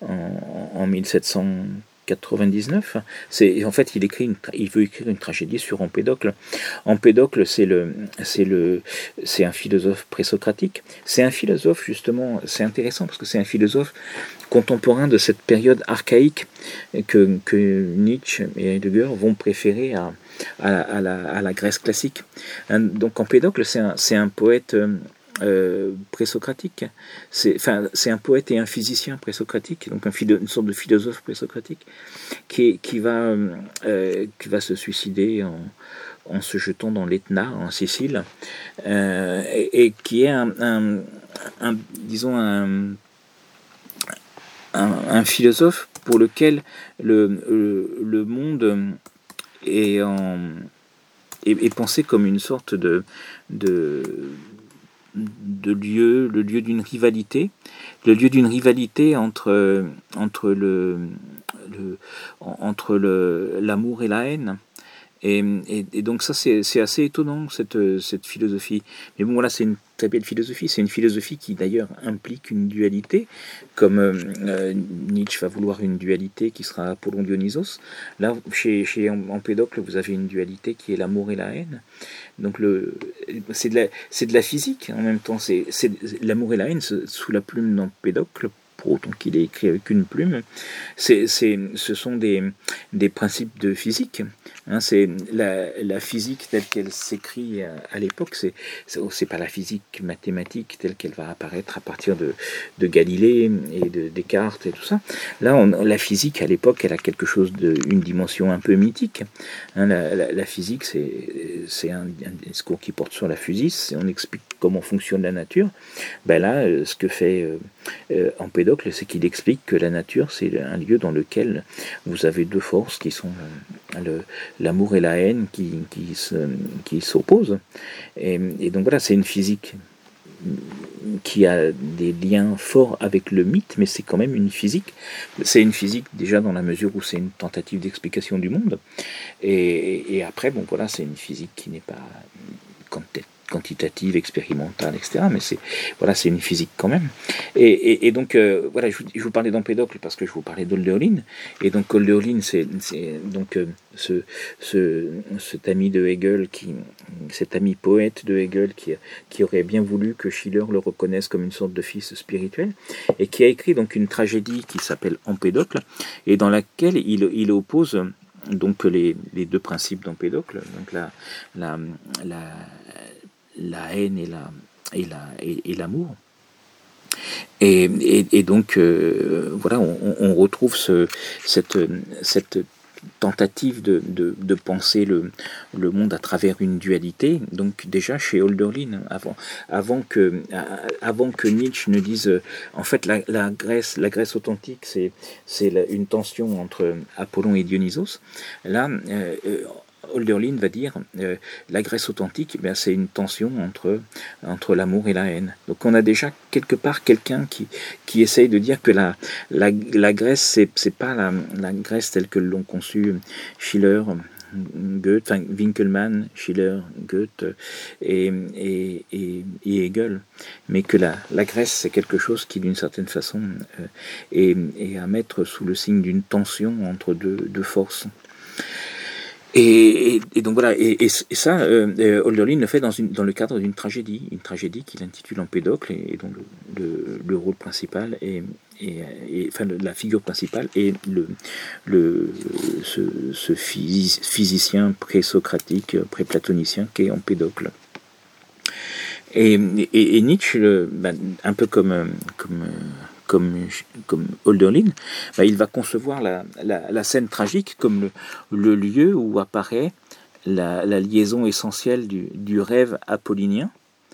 A: 1799. En fait, il veut écrire une tragédie sur Empédocle. Empédocle, c'est un philosophe présocratique. C'est un philosophe, justement, c'est intéressant parce que c'est un philosophe contemporain de cette période archaïque que Nietzsche et Heidegger vont préférer à la Grèce classique. Donc Empédocle, c'est un poète présocratique. C'est un poète et un physicien présocratique, donc une sorte de philosophe présocratique qui va se suicider en se jetant dans l'Etna en Sicile, et qui est disons un philosophe pour lequel le monde est pensé comme une sorte de lieu, le lieu d'une rivalité, entre l'amour et la haine. Et donc ça c'est assez étonnant cette philosophie. Mais bon voilà, c'est une très belle philosophie. C'est une philosophie qui d'ailleurs implique une dualité, comme Nietzsche va vouloir une dualité qui sera Apollon-Dionysos. Là chez Empédocle vous avez une dualité qui est l'amour et la haine. Donc c'est de la physique en même temps. C'est l'amour et la haine sous la plume d'Empédocle. Pour autant qu'il ait écrit avec une plume, ce sont des principes de physique. Hein, c'est la physique telle qu'elle s'écrit à l'époque, c'est pas la physique mathématique telle qu'elle va apparaître à partir de Galilée et de Descartes et tout ça. Là, la physique à l'époque, elle a quelque chose une dimension un peu mythique. Hein, la physique, c'est un discours qui porte sur la physis, on explique comment fonctionne la nature. Ben là, ce que fait Empédocle, c'est qu'il explique que la nature, c'est un lieu dans lequel vous avez deux forces qui sont l'amour et la haine qui s'opposent. Et donc voilà, c'est une physique qui a des liens forts avec le mythe, mais c'est quand même une physique. C'est une physique déjà dans la mesure où c'est une tentative d'explication du monde. Et après, bon voilà, c'est une physique qui n'est pas quantitative, expérimentale, etc. Mais c'est une physique quand même. Et donc, voilà, je vous parlais d'Empédocle parce que je vous parlais d'Hölderlin. Et donc, Hölderlin, c'est donc cet ami de Hegel, cet ami poète de Hegel qui aurait bien voulu que Schiller le reconnaisse comme une sorte de fils spirituel, et qui a écrit donc une tragédie qui s'appelle Empédocle, et dans laquelle il oppose donc les deux principes d'Empédocle, donc la haine et l'amour. Et donc, voilà, on retrouve cette tentative de penser le monde à travers une dualité. Donc déjà chez Hölderlin, avant que Nietzsche ne dise, en fait la Grèce authentique, c'est une tension entre Apollon et Dionysos. Là, Hölderlin va dire la Grèce authentique, eh c'est une tension entre l'amour et la haine. Donc on a déjà quelque part quelqu'un qui essaye de dire que la Grèce, c'est pas la Grèce telle que l'ont conçue Schiller, Goethe, enfin Winckelmann, Schiller, Goethe et Hegel, mais que la Grèce, c'est quelque chose qui d'une certaine façon est à mettre sous le signe d'une tension entre deux forces. Et donc voilà, et ça, Hölderlin le fait dans le cadre d'une tragédie, une tragédie qu'il intitule Empédocle, et dont le rôle principal enfin la figure principale est ce physicien pré-socratique, pré-platonicien qu'est Empédocle. Et Nietzsche, un peu comme Hölderlin, il va concevoir la scène tragique comme le lieu où apparaît la liaison essentielle du rêve apollinien,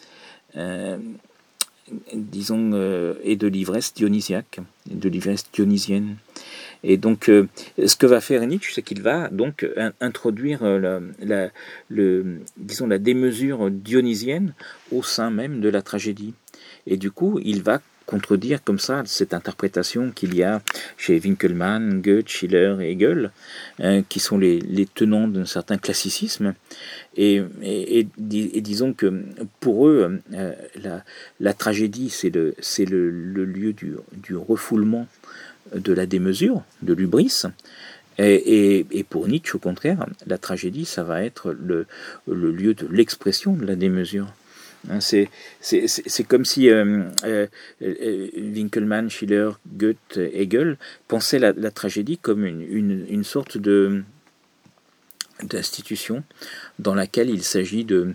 A: disons, et de l'ivresse dionysiaque, de l'ivresse dionysienne. Et donc, ce que va faire Nietzsche, c'est qu'il va donc introduire disons, la démesure dionysienne au sein même de la tragédie. Et du coup, il va contredire comme ça cette interprétation qu'il y a chez Winckelmann, Goethe, Schiller et Hegel, qui sont les tenants d'un certain classicisme. Et disons que pour eux, la tragédie, c'est le lieu du refoulement de la démesure, de l'hubris. Et pour Nietzsche, au contraire, la tragédie, ça va être le lieu de l'expression de la démesure. C'est comme si Winckelmann, Schiller, Goethe, Hegel pensaient la tragédie comme une sorte d'institution dans laquelle il s'agit de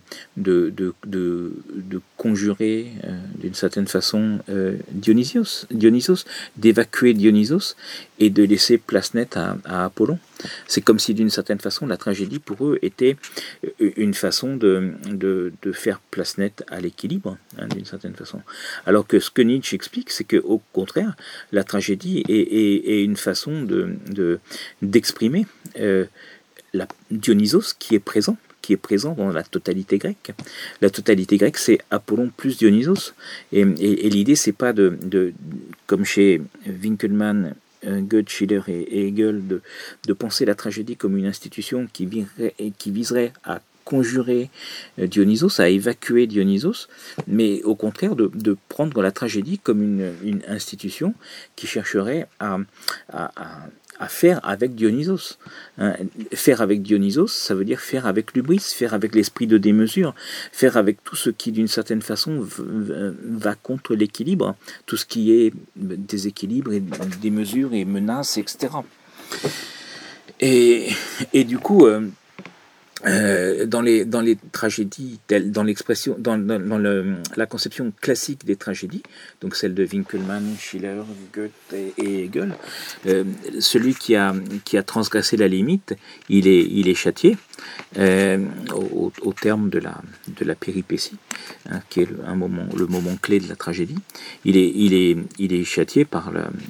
A: conjurer d'une certaine façon Dionysos, d'évacuer Dionysos et de laisser place nette à Apollon. C'est comme si d'une certaine façon la tragédie pour eux était une façon de faire place nette à l'équilibre, d'une certaine façon. Alors que ce que Nietzsche explique, c'est qu'au contraire, la tragédie est une façon d'exprimer Dionysos qui est présent dans la totalité grecque. La totalité grecque, c'est Apollon plus Dionysos. Et l'idée, c'est pas comme chez Winckelmann, Goethe, Schiller et Hegel, de penser la tragédie comme une institution qui viserait à conjurer Dionysos, à évacuer Dionysos, mais au contraire de prendre la tragédie comme une institution qui chercherait à faire avec Dionysos. Faire avec Dionysos, ça veut dire faire avec l'hubris, faire avec l'esprit de démesure, faire avec tout ce qui d'une certaine façon va contre l'équilibre, tout ce qui est déséquilibre et démesure et menace, etc. Et du coup, dans les tragédies, dans l'expression, dans la conception classique des tragédies, donc celle de Winckelmann, Schiller, Goethe et Hegel, celui qui a transgressé la limite, il est châtié au terme de la péripétie, qui est le moment clé de la tragédie. Il est châtié par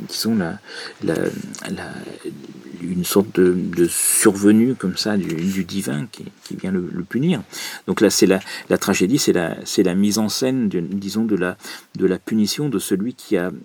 A: une sorte de survenue comme ça du divin qui vient le punir. Donc là, c'est la tragédie, c'est la mise en scène, disons, de la punition de celui qui a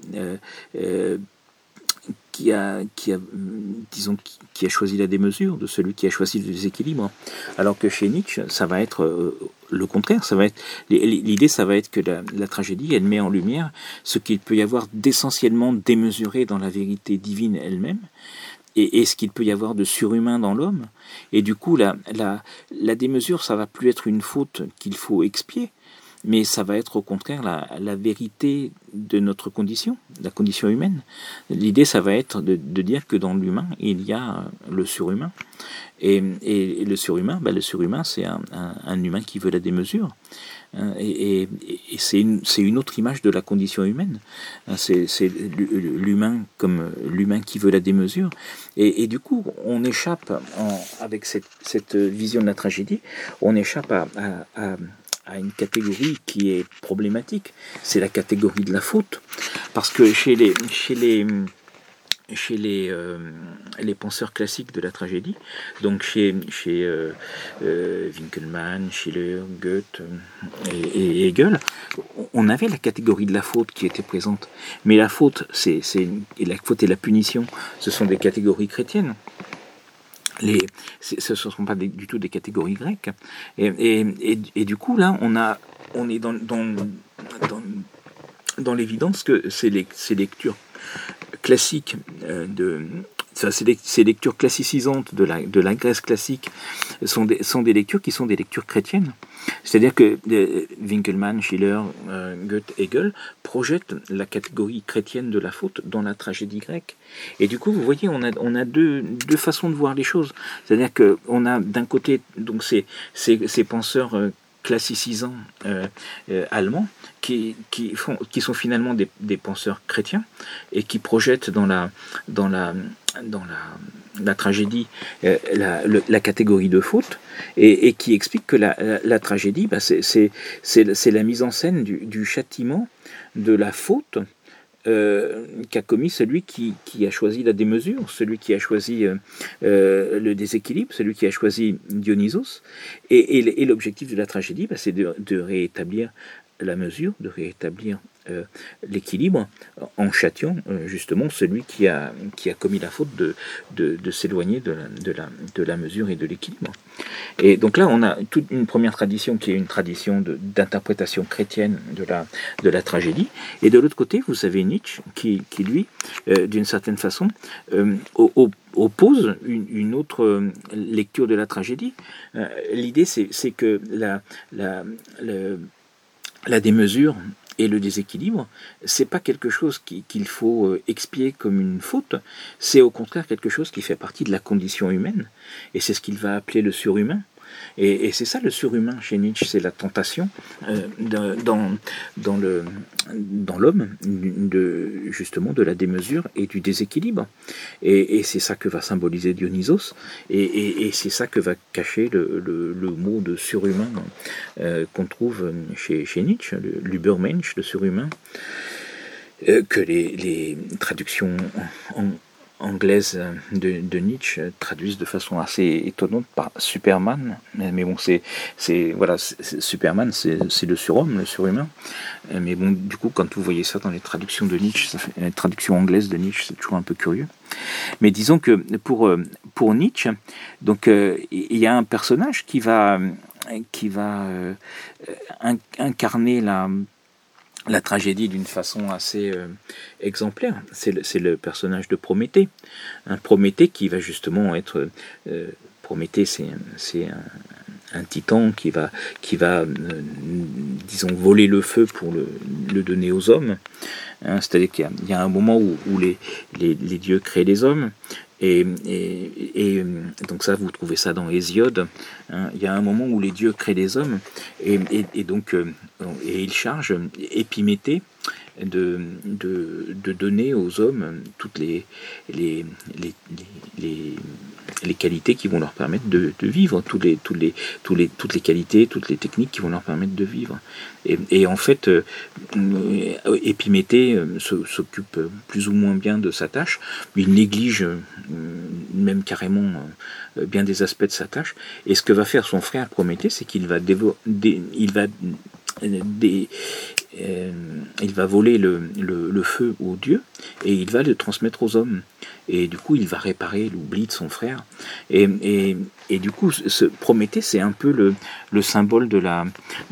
A: choisi la démesure, de celui qui a choisi le déséquilibre. Alors que chez Nietzsche, ça va être le contraire. L'idée, ça va être que la tragédie, elle met en lumière ce qu'il peut y avoir d'essentiellement démesuré dans la vérité divine elle-même, et ce qu'il peut y avoir de surhumain dans l'homme. Et du coup, la démesure, ça va plus être une faute qu'il faut expier, mais ça va être au contraire la vérité de notre condition, la condition humaine. L'idée, ça va être de dire que dans l'humain, il y a le surhumain. Et le surhumain, le surhumain, c'est un humain qui veut la démesure. Et c'est une autre image de la condition humaine. C'est l'humain comme l'humain qui veut la démesure. Et du coup, on échappe, avec cette vision de la tragédie, on échappe à une catégorie qui est problématique. C'est la catégorie de la faute. Parce que chez les penseurs classiques de la tragédie, donc chez Winckelmann, Schiller, Goethe et Hegel, on avait la catégorie de la faute qui était présente. Mais la faute, la faute et la punition, ce sont des catégories chrétiennes. Ce ne sont pas du tout des catégories grecques. Et du coup, là, on est dans l'évidence que ces lectures classiques ces lectures classicisantes de la Grèce classique sont des lectures qui sont des lectures chrétiennes. C'est-à-dire que Winckelmann, Schiller, Goethe, Hegel projettent la catégorie chrétienne de la faute dans la tragédie grecque. Et du coup, vous voyez, on a deux façons de voir les choses. C'est-à-dire qu'on a d'un côté donc ces penseurs classicisants allemands qui sont finalement des penseurs chrétiens et qui projettent dans la tragédie la catégorie de faute et qui expliquent que la tragédie, c'est la mise en scène du châtiment de la faute qu'a commis celui qui a choisi la démesure, celui qui a choisi le déséquilibre, celui qui a choisi Dionysos. Et l'objectif de la tragédie, c'est de rétablir la mesure, de rétablir l'équilibre en châtiant justement celui qui a commis la faute de s'éloigner de la mesure et de l'équilibre. Et donc là, on a toute une première tradition qui est une tradition d'interprétation chrétienne de la tragédie. Et de l'autre côté, vous avez Nietzsche qui lui, d'une certaine façon, oppose une autre lecture de la tragédie. L'idée, c'est que la démesure et le déséquilibre, c'est pas quelque chose qu'il faut expier comme une faute, c'est au contraire quelque chose qui fait partie de la condition humaine, et c'est ce qu'il va appeler le surhumain. Et c'est ça le surhumain chez Nietzsche, c'est la tentation dans l'homme, justement de la démesure et du déséquilibre. Et c'est ça que va symboliser Dionysos, et c'est ça que va cacher le mot de surhumain qu'on trouve chez Nietzsche, l'Übermensch, le surhumain, que les traductions anglaise de Nietzsche traduisent de façon assez étonnante par Superman, mais bon, Superman, c'est le surhomme, le surhumain, mais bon, du coup, quand vous voyez ça dans les traductions de Nietzsche, les traductions anglaises de Nietzsche, c'est toujours un peu curieux. Mais disons que pour Nietzsche, donc il y a un personnage qui va incarner la tragédie d'une façon assez exemplaire. C'est le personnage de Prométhée. Un Prométhée qui va justement être... Prométhée, c'est un titan qui va disons, voler le feu pour le donner aux hommes. C'est-à-dire qu'il y a un moment où les dieux créent les hommes. Et donc ça, vous trouvez ça dans Hésiode. Il y a un moment où les dieux créent les hommes, et donc ils chargent Épiméthée de donner aux hommes toutes les qualités qui vont leur permettre de vivre, toutes les qualités, toutes les techniques qui vont leur permettre de vivre. Et en fait, Épiméthée s'occupe plus ou moins bien de sa tâche, il néglige même carrément bien des aspects de sa tâche, et ce que va faire son frère Prométhée, c'est qu'il va il va voler le feu aux dieux et il va le transmettre aux hommes. Et du coup, il va réparer l'oubli de son frère. Et du coup, ce Prométhée, c'est un peu le symbole de la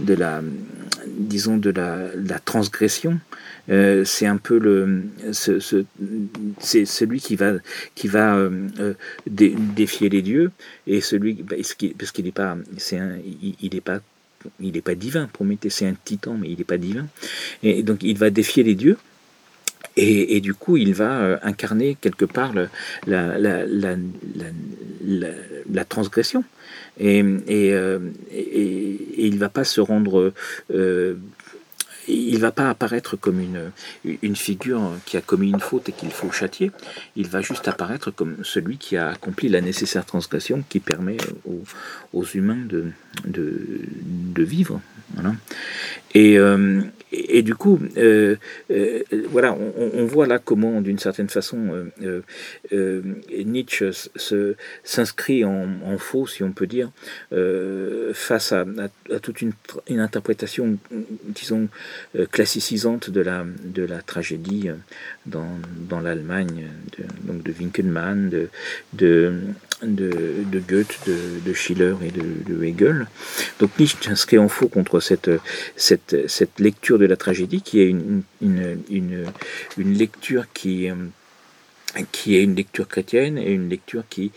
A: transgression. C'est un peu c'est celui qui va défier les dieux, et celui parce qu'il n'est pas il n'est pas divin. Prométhée, c'est un titan, mais il n'est pas divin. Et donc, il va défier les dieux. Et du coup, il va incarner quelque part la, la, la, la transgression. Et il ne va pas se rendre... il ne va pas apparaître comme une figure qui a commis une faute et qu'il faut châtier. Il va juste apparaître comme celui qui a accompli la nécessaire transgression qui permet aux humains de vivre. Voilà. Et du coup, voilà, on voit là comment, d'une certaine façon, Nietzsche s'inscrit en faux, si on peut dire, face à toute une interprétation, disons, classicisante de la tragédie dans l'Allemagne, donc de Winckelmann, de Goethe, de Schiller et de Hegel. Donc Nietzsche s'inscrit en faux contre cette lecture de la tragédie qui est une lecture qui est une lecture chrétienne et une lecture qui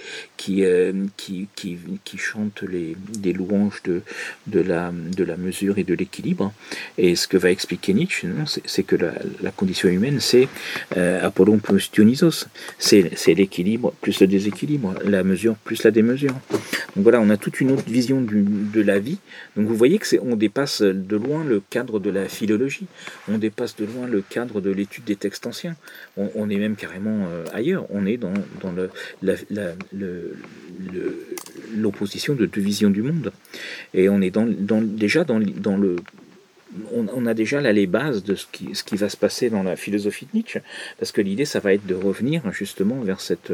A: chante des louanges de la mesure et de l'équilibre. Et ce que va expliquer Nietzsche, c'est que la condition humaine, c'est Apollon plus Dionysos, c'est l'équilibre plus le déséquilibre, la mesure plus la démesure. Donc voilà, on a toute une autre vision de la vie. Donc vous voyez que on dépasse de loin le cadre de la philologie, on dépasse de loin le cadre de l'étude des textes anciens. On est même carrément ailleurs. On est dans l'opposition de deux visions du monde. Et on est déjà dans le... On a déjà là les bases de ce qui va se passer dans la philosophie de Nietzsche, parce que l'idée, ça va être de revenir justement vers cette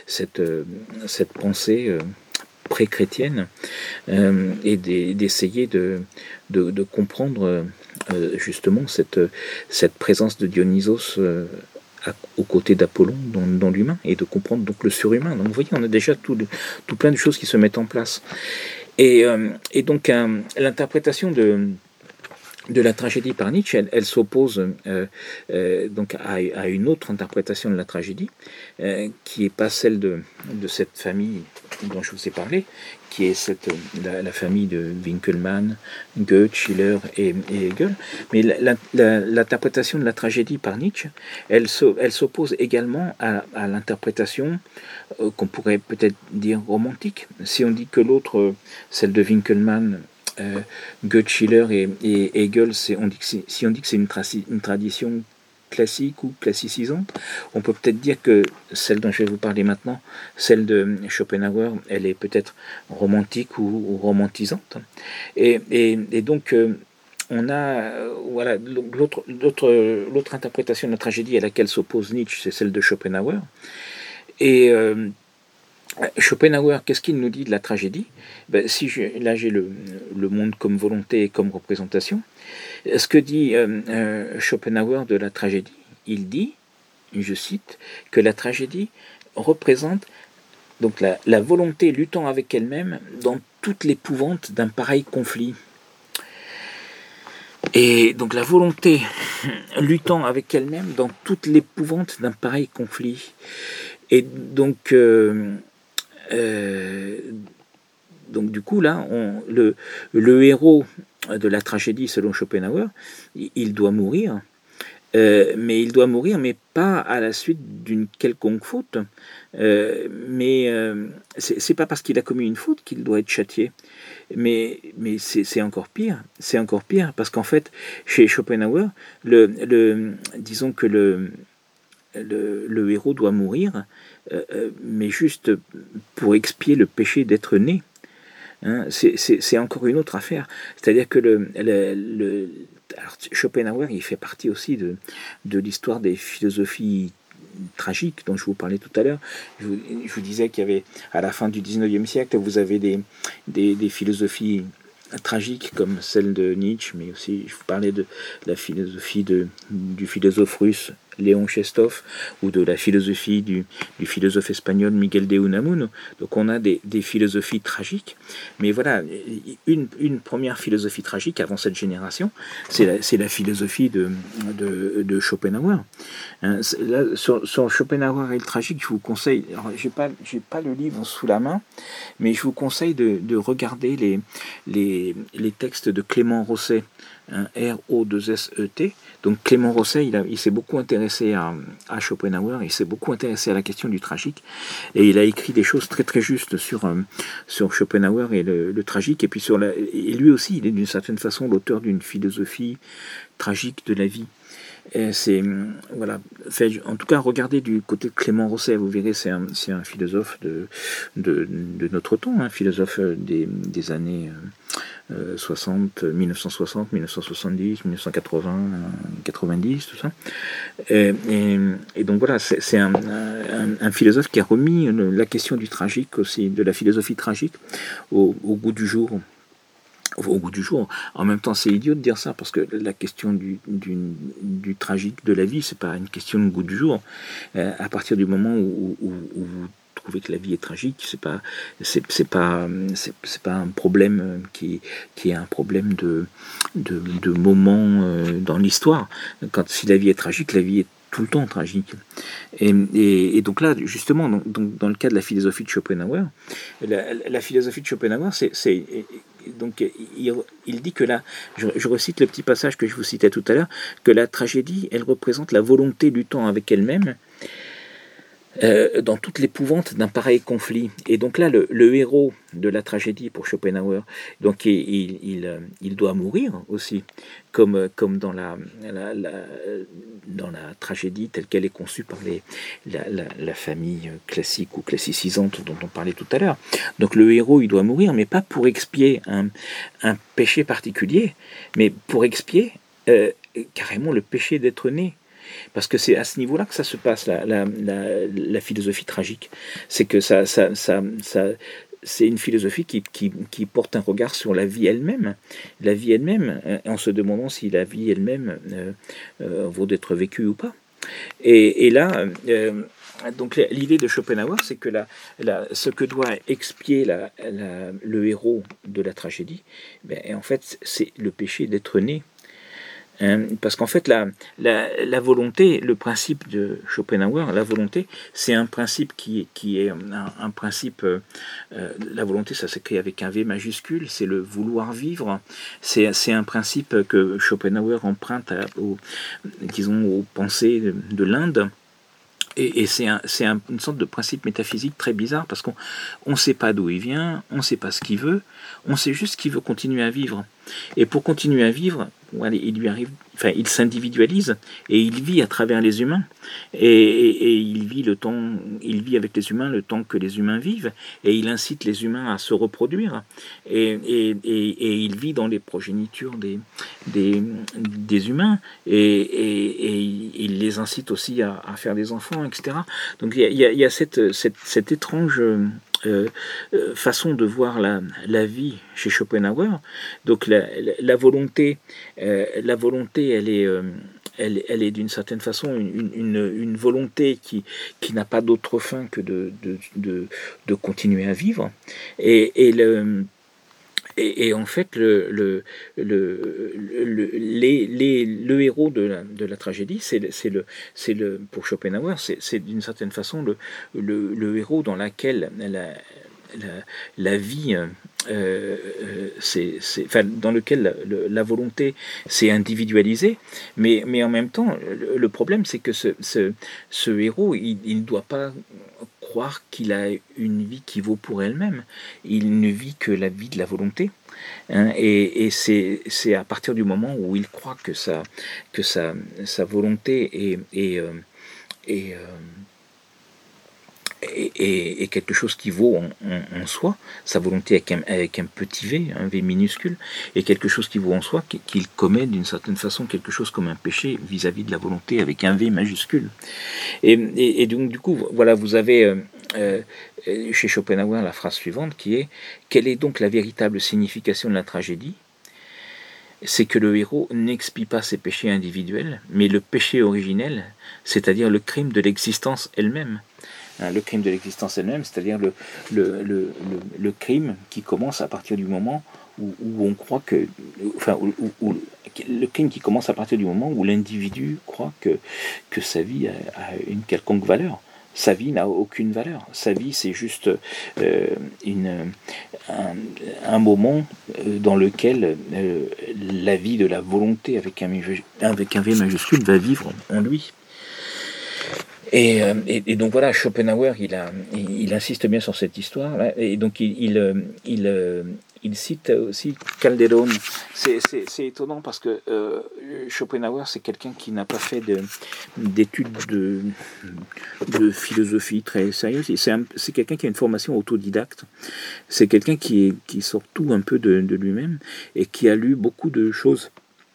A: pensée pré-chrétienne et d'essayer de comprendre justement cette présence de Dionysos aux côtés d'Apollon dans l'humain, et de comprendre donc le surhumain. Donc vous voyez, on a déjà tout plein de choses qui se mettent en place. Et donc l'interprétation de la tragédie par Nietzsche, elle s'oppose donc à une autre interprétation de la tragédie, qui n'est pas celle de cette famille dont je vous ai parlé, qui est la famille de Winckelmann, Goethe, Schiller et Hegel. Mais l'interprétation de la tragédie par Nietzsche, elle s'oppose également à l'interprétation qu'on pourrait peut-être dire romantique. Si on dit que l'autre, celle de Winckelmann, Goethe, Schiller et Hegel, si on dit que c'est une tradition classique ou classicisante, on peut peut-être dire que celle dont je vais vous parler maintenant, celle de Schopenhauer, elle est peut-être romantique ou romantisante. Et donc on a voilà, l'autre interprétation de la tragédie à laquelle s'oppose Nietzsche, c'est celle de Schopenhauer. Et Schopenhauer, qu'est-ce qu'il nous dit de la tragédie? Là j'ai le monde comme volonté et comme représentation. Ce que dit Schopenhauer de la tragédie, il dit, je cite, que la tragédie représente donc la volonté luttant avec elle-même dans toute l'épouvante d'un pareil conflit. Et donc la volonté luttant avec elle-même dans toute l'épouvante d'un pareil conflit. Et donc du coup là, le héros de la tragédie selon Schopenhauer, il doit mourir, mais il doit mourir, mais pas à la suite d'une quelconque faute, mais c'est pas parce qu'il a commis une faute qu'il doit être châtié, mais c'est encore pire, parce qu'en fait, chez Schopenhauer, disons que le héros doit mourir, mais juste pour expier le péché d'être né. Hein, c'est encore une autre affaire. C'est-à-dire que alors Schopenhauer, il fait partie aussi de l'histoire des philosophies tragiques dont je vous parlais tout à l'heure. Je vous disais qu'il y avait, à la fin du 19e siècle, vous avez des philosophies tragiques comme celle de Nietzsche, mais aussi je vous parlais de la philosophie du philosophe russe Léon Chestov, ou de la philosophie du philosophe espagnol Miguel de Unamuno. Donc on a des philosophies tragiques, mais voilà, une première philosophie tragique avant cette génération, c'est la philosophie de Schopenhauer. Hein, là, sur Schopenhauer et le tragique, je vous conseille, j'ai pas le livre sous la main, mais je vous conseille de regarder les textes de Clément Rosset, hein, R-O-2-S-E-T. Donc Clément Rosset, il s'est beaucoup intéressé à Schopenhauer, il s'est beaucoup intéressé à la question du tragique, et il a écrit des choses très très justes sur Schopenhauer et le tragique, et puis et lui aussi, il est d'une certaine façon l'auteur d'une philosophie tragique de la vie. C'est voilà, en tout cas, regardez du côté de Clément Rosset, vous verrez, c'est un philosophe de notre temps, un philosophe des années 60, 1960, 1970, 1980, 90, tout ça. Et donc voilà, c'est un philosophe qui a remis la question du tragique aussi, de la philosophie tragique, au goût du jour. Au goût du jour. En même temps, c'est idiot de dire ça, parce que la question du tragique de la vie, c'est pas une question de goût du jour. À partir du moment où vous trouvez que la vie est tragique, c'est pas un problème qui est un problème de moment dans l'histoire. Si la vie est tragique, la vie est tout le temps tragique. Et donc là, justement, dans le cas de la philosophie de Schopenhauer, la philosophie de Schopenhauer, donc il dit que là, je recite le petit passage que je vous citais tout à l'heure, que la tragédie, elle représente la volonté du temps avec elle-même, dans toute l'épouvante d'un pareil conflit. Et donc là, le héros de la tragédie pour Schopenhauer, donc il doit mourir aussi, comme dans la tragédie telle qu'elle est conçue par la famille classique ou classicisante dont on parlait tout à l'heure. Donc le héros, il doit mourir, mais pas pour expier un péché particulier, mais pour expier carrément le péché d'être né. Parce que c'est à ce niveau-là que ça se passe, la philosophie tragique. C'est que c'est une philosophie qui porte un regard sur la vie elle-même. La vie elle-même, en se demandant si la vie elle-même vaut d'être vécue ou pas. Et là, donc l'idée de Schopenhauer, c'est que ce que doit expier le héros de la tragédie, en fait, c'est le péché d'être né. Parce qu'en fait, la volonté, le principe de Schopenhauer, la volonté, c'est un principe qui est un principe. La volonté, ça s'écrit avec un V majuscule, c'est le vouloir vivre. C'est un principe que Schopenhauer emprunte aux pensées de l'Inde. Et c'est une sorte de principe métaphysique très bizarre, parce qu'on ne sait pas d'où il vient, on ne sait pas ce qu'il veut, on sait juste qu'il veut continuer à vivre. Et pour continuer à vivre, il s'individualise et il vit à travers les humains. Et il vit avec les humains le temps que les humains vivent, et il incite les humains à se reproduire. Et il vit dans les progénitures des humains, et il les incite aussi à faire des enfants, etc. Donc il y a cette étrange façon de voir la vie chez Schopenhauer. Donc la volonté, elle est d'une certaine façon une volonté qui n'a pas d'autre fin que de continuer à vivre. Et en fait, le héros de la tragédie, pour Schopenhauer, c'est d'une certaine façon le héros dans laquelle la vie, dans lequel la volonté s'est individualisée, mais en même temps, le problème, c'est que ce héros, il ne doit pas croire qu'il a une vie qui vaut pour elle-même. Il ne vit que la vie de la volonté. Hein, et c'est à partir du moment où il croit que sa volonté est quelque chose qui vaut en soi, sa volonté avec un petit v, un v minuscule, et quelque chose qui vaut en soi, qu'il commet d'une certaine façon quelque chose comme un péché vis-à-vis de la volonté avec un v majuscule. Et donc du coup, voilà, vous avez chez Schopenhauer la phrase suivante qui est: quelle est donc la véritable signification de la tragédie? c'est que le héros n'expie pas ses péchés individuels, mais le péché originel, c'est-à-dire le crime de l'existence elle-même. Le crime de l'existence elle-même, c'est-à-dire le crime qui commence à partir du moment où on croit que... Enfin, le crime qui commence à partir du moment où l'individu croit que sa vie a une quelconque valeur. Sa vie n'a aucune valeur. Sa vie, c'est juste un moment dans lequel la vie de la volonté avec un V majuscule va vivre en lui. Et donc voilà, Schopenhauer, il insiste bien sur cette histoire, là, et donc il cite aussi Calderon. C'est étonnant parce que Schopenhauer, c'est quelqu'un qui n'a pas fait d'études de philosophie très sérieuses. C'est quelqu'un qui a une formation autodidacte. C'est quelqu'un qui sort tout un peu de lui-même et qui a lu beaucoup de choses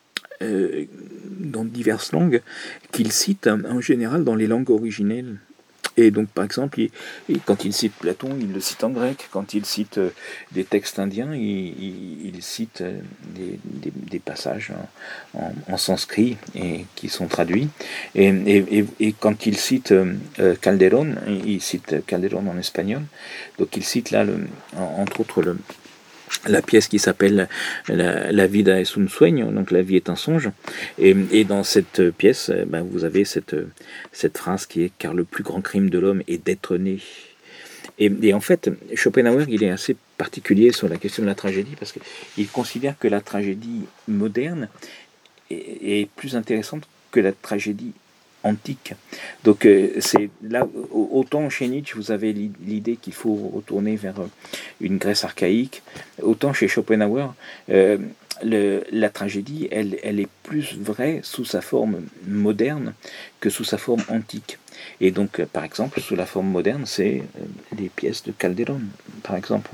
A: dans diverses langues qu'il cite en général dans les langues originelles. Et donc, par exemple, quand il cite Platon, il le cite en grec. Quand il cite des textes indiens, il cite des passages en sanskrit et qui sont traduits. Et quand il cite Calderón, il cite Calderón en espagnol. Donc, il cite là, entre autres, la pièce qui s'appelle La vida es un sueño, donc la vie est un songe. Et dans cette pièce, vous avez cette phrase qui est « car le plus grand crime de l'homme est d'être né ». Et en fait, Schopenhauer, il est assez particulier sur la question de la tragédie parce qu'il considère que la tragédie moderne est plus intéressante que la tragédie antique. Donc c'est là, autant chez Nietzsche vous avez l'idée qu'il faut retourner vers une Grèce archaïque, autant chez Schopenhauer la tragédie elle est plus vraie sous sa forme moderne que sous sa forme antique. Et donc par exemple sous la forme moderne c'est les pièces de Calderon par exemple.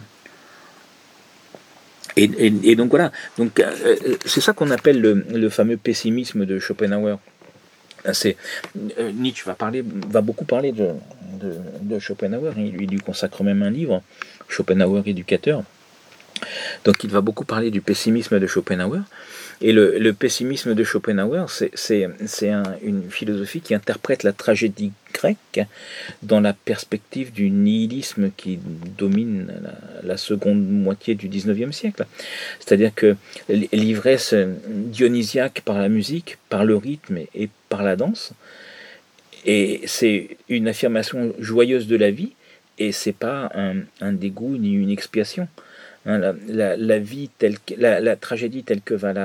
A: Et donc voilà, donc c'est ça qu'on appelle le fameux pessimisme de Schopenhauer. Nietzsche va beaucoup parler de Schopenhauer. Il lui consacre même un livre, Schopenhauer éducateur. Donc il va beaucoup parler du pessimisme de Schopenhauer. Et le pessimisme de Schopenhauer, c'est une philosophie qui interprète la tragédie grecque dans la perspective du nihilisme qui domine la seconde moitié du XIXe siècle. C'est-à-dire que l'ivresse dionysiaque par la musique, par le rythme et par la danse, et c'est une affirmation joyeuse de la vie, et c'est pas un dégoût ni une expiation. La vie telle que, la tragédie telle que va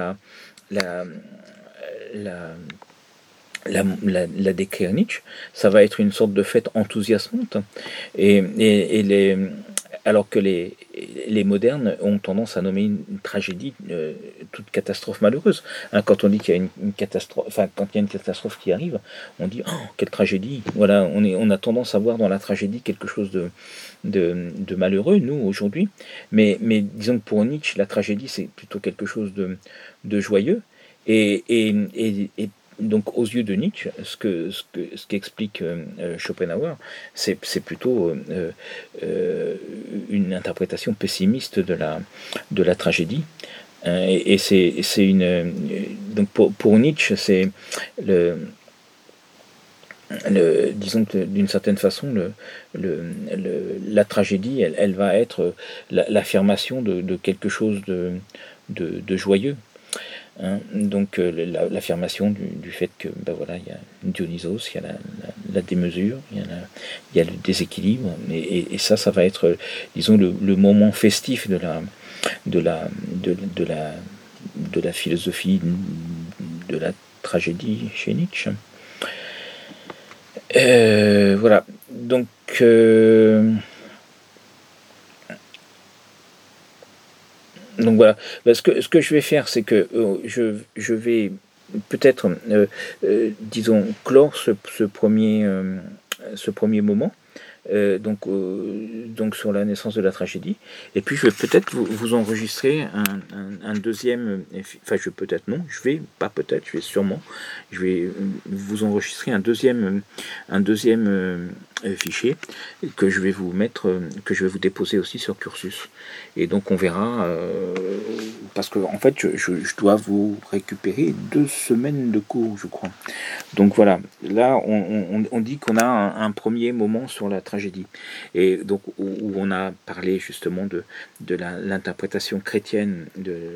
A: la décrire Nietzsche, ça va être une sorte de fête enthousiasmante, alors que les modernes ont tendance à nommer une tragédie toute catastrophe malheureuse. Quand on dit qu'il y a une catastrophe, enfin quand il y a une catastrophe qui arrive, on dit oh quelle tragédie. Voilà, on a tendance à voir dans la tragédie quelque chose de malheureux nous aujourd'hui. Mais disons que pour Nietzsche, la tragédie c'est plutôt quelque chose de joyeux et donc aux yeux de Nietzsche, ce qu'explique Schopenhauer, c'est plutôt une interprétation pessimiste de la tragédie. Et c'est donc pour Nietzsche, c'est disons que d'une certaine façon, la tragédie, elle va être l'affirmation de quelque chose de joyeux. Donc l'affirmation du fait que voilà, il y a Dionysos, il y a la démesure, il y a le déséquilibre, et ça va être disons le moment festif de la philosophie de la tragédie chez Nietzsche. Voilà, donc voilà, ce que je vais faire, c'est que je vais peut-être, disons, clore ce premier moment donc sur la naissance de la tragédie. Et puis je vais peut-être vous enregistrer un deuxième, enfin je peut-être non, je vais sûrement, je vais vous enregistrer un deuxième fichier que je vais vous mettre, que je vais vous déposer aussi sur Cursus. Et donc on verra, parce que en fait je dois vous récupérer 2 semaines de cours, je crois. Donc voilà, là on dit qu'on a un premier moment sur la tragédie, et donc où on a parlé justement de l'interprétation chrétienne,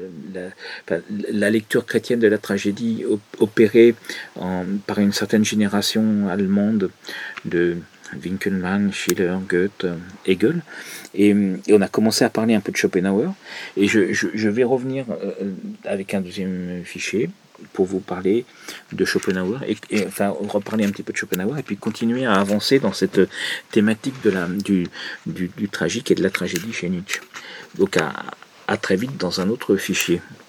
A: la lecture chrétienne de la tragédie opérée par une certaine génération allemande de Winckelmann, Schiller, Goethe, Hegel, et on a commencé à parler un peu de Schopenhauer, et je vais revenir avec un deuxième fichier pour vous parler de Schopenhauer, enfin reparler un petit peu de Schopenhauer, et puis continuer à avancer dans cette thématique du tragique et de la tragédie chez Nietzsche. Donc à très vite dans un autre fichier.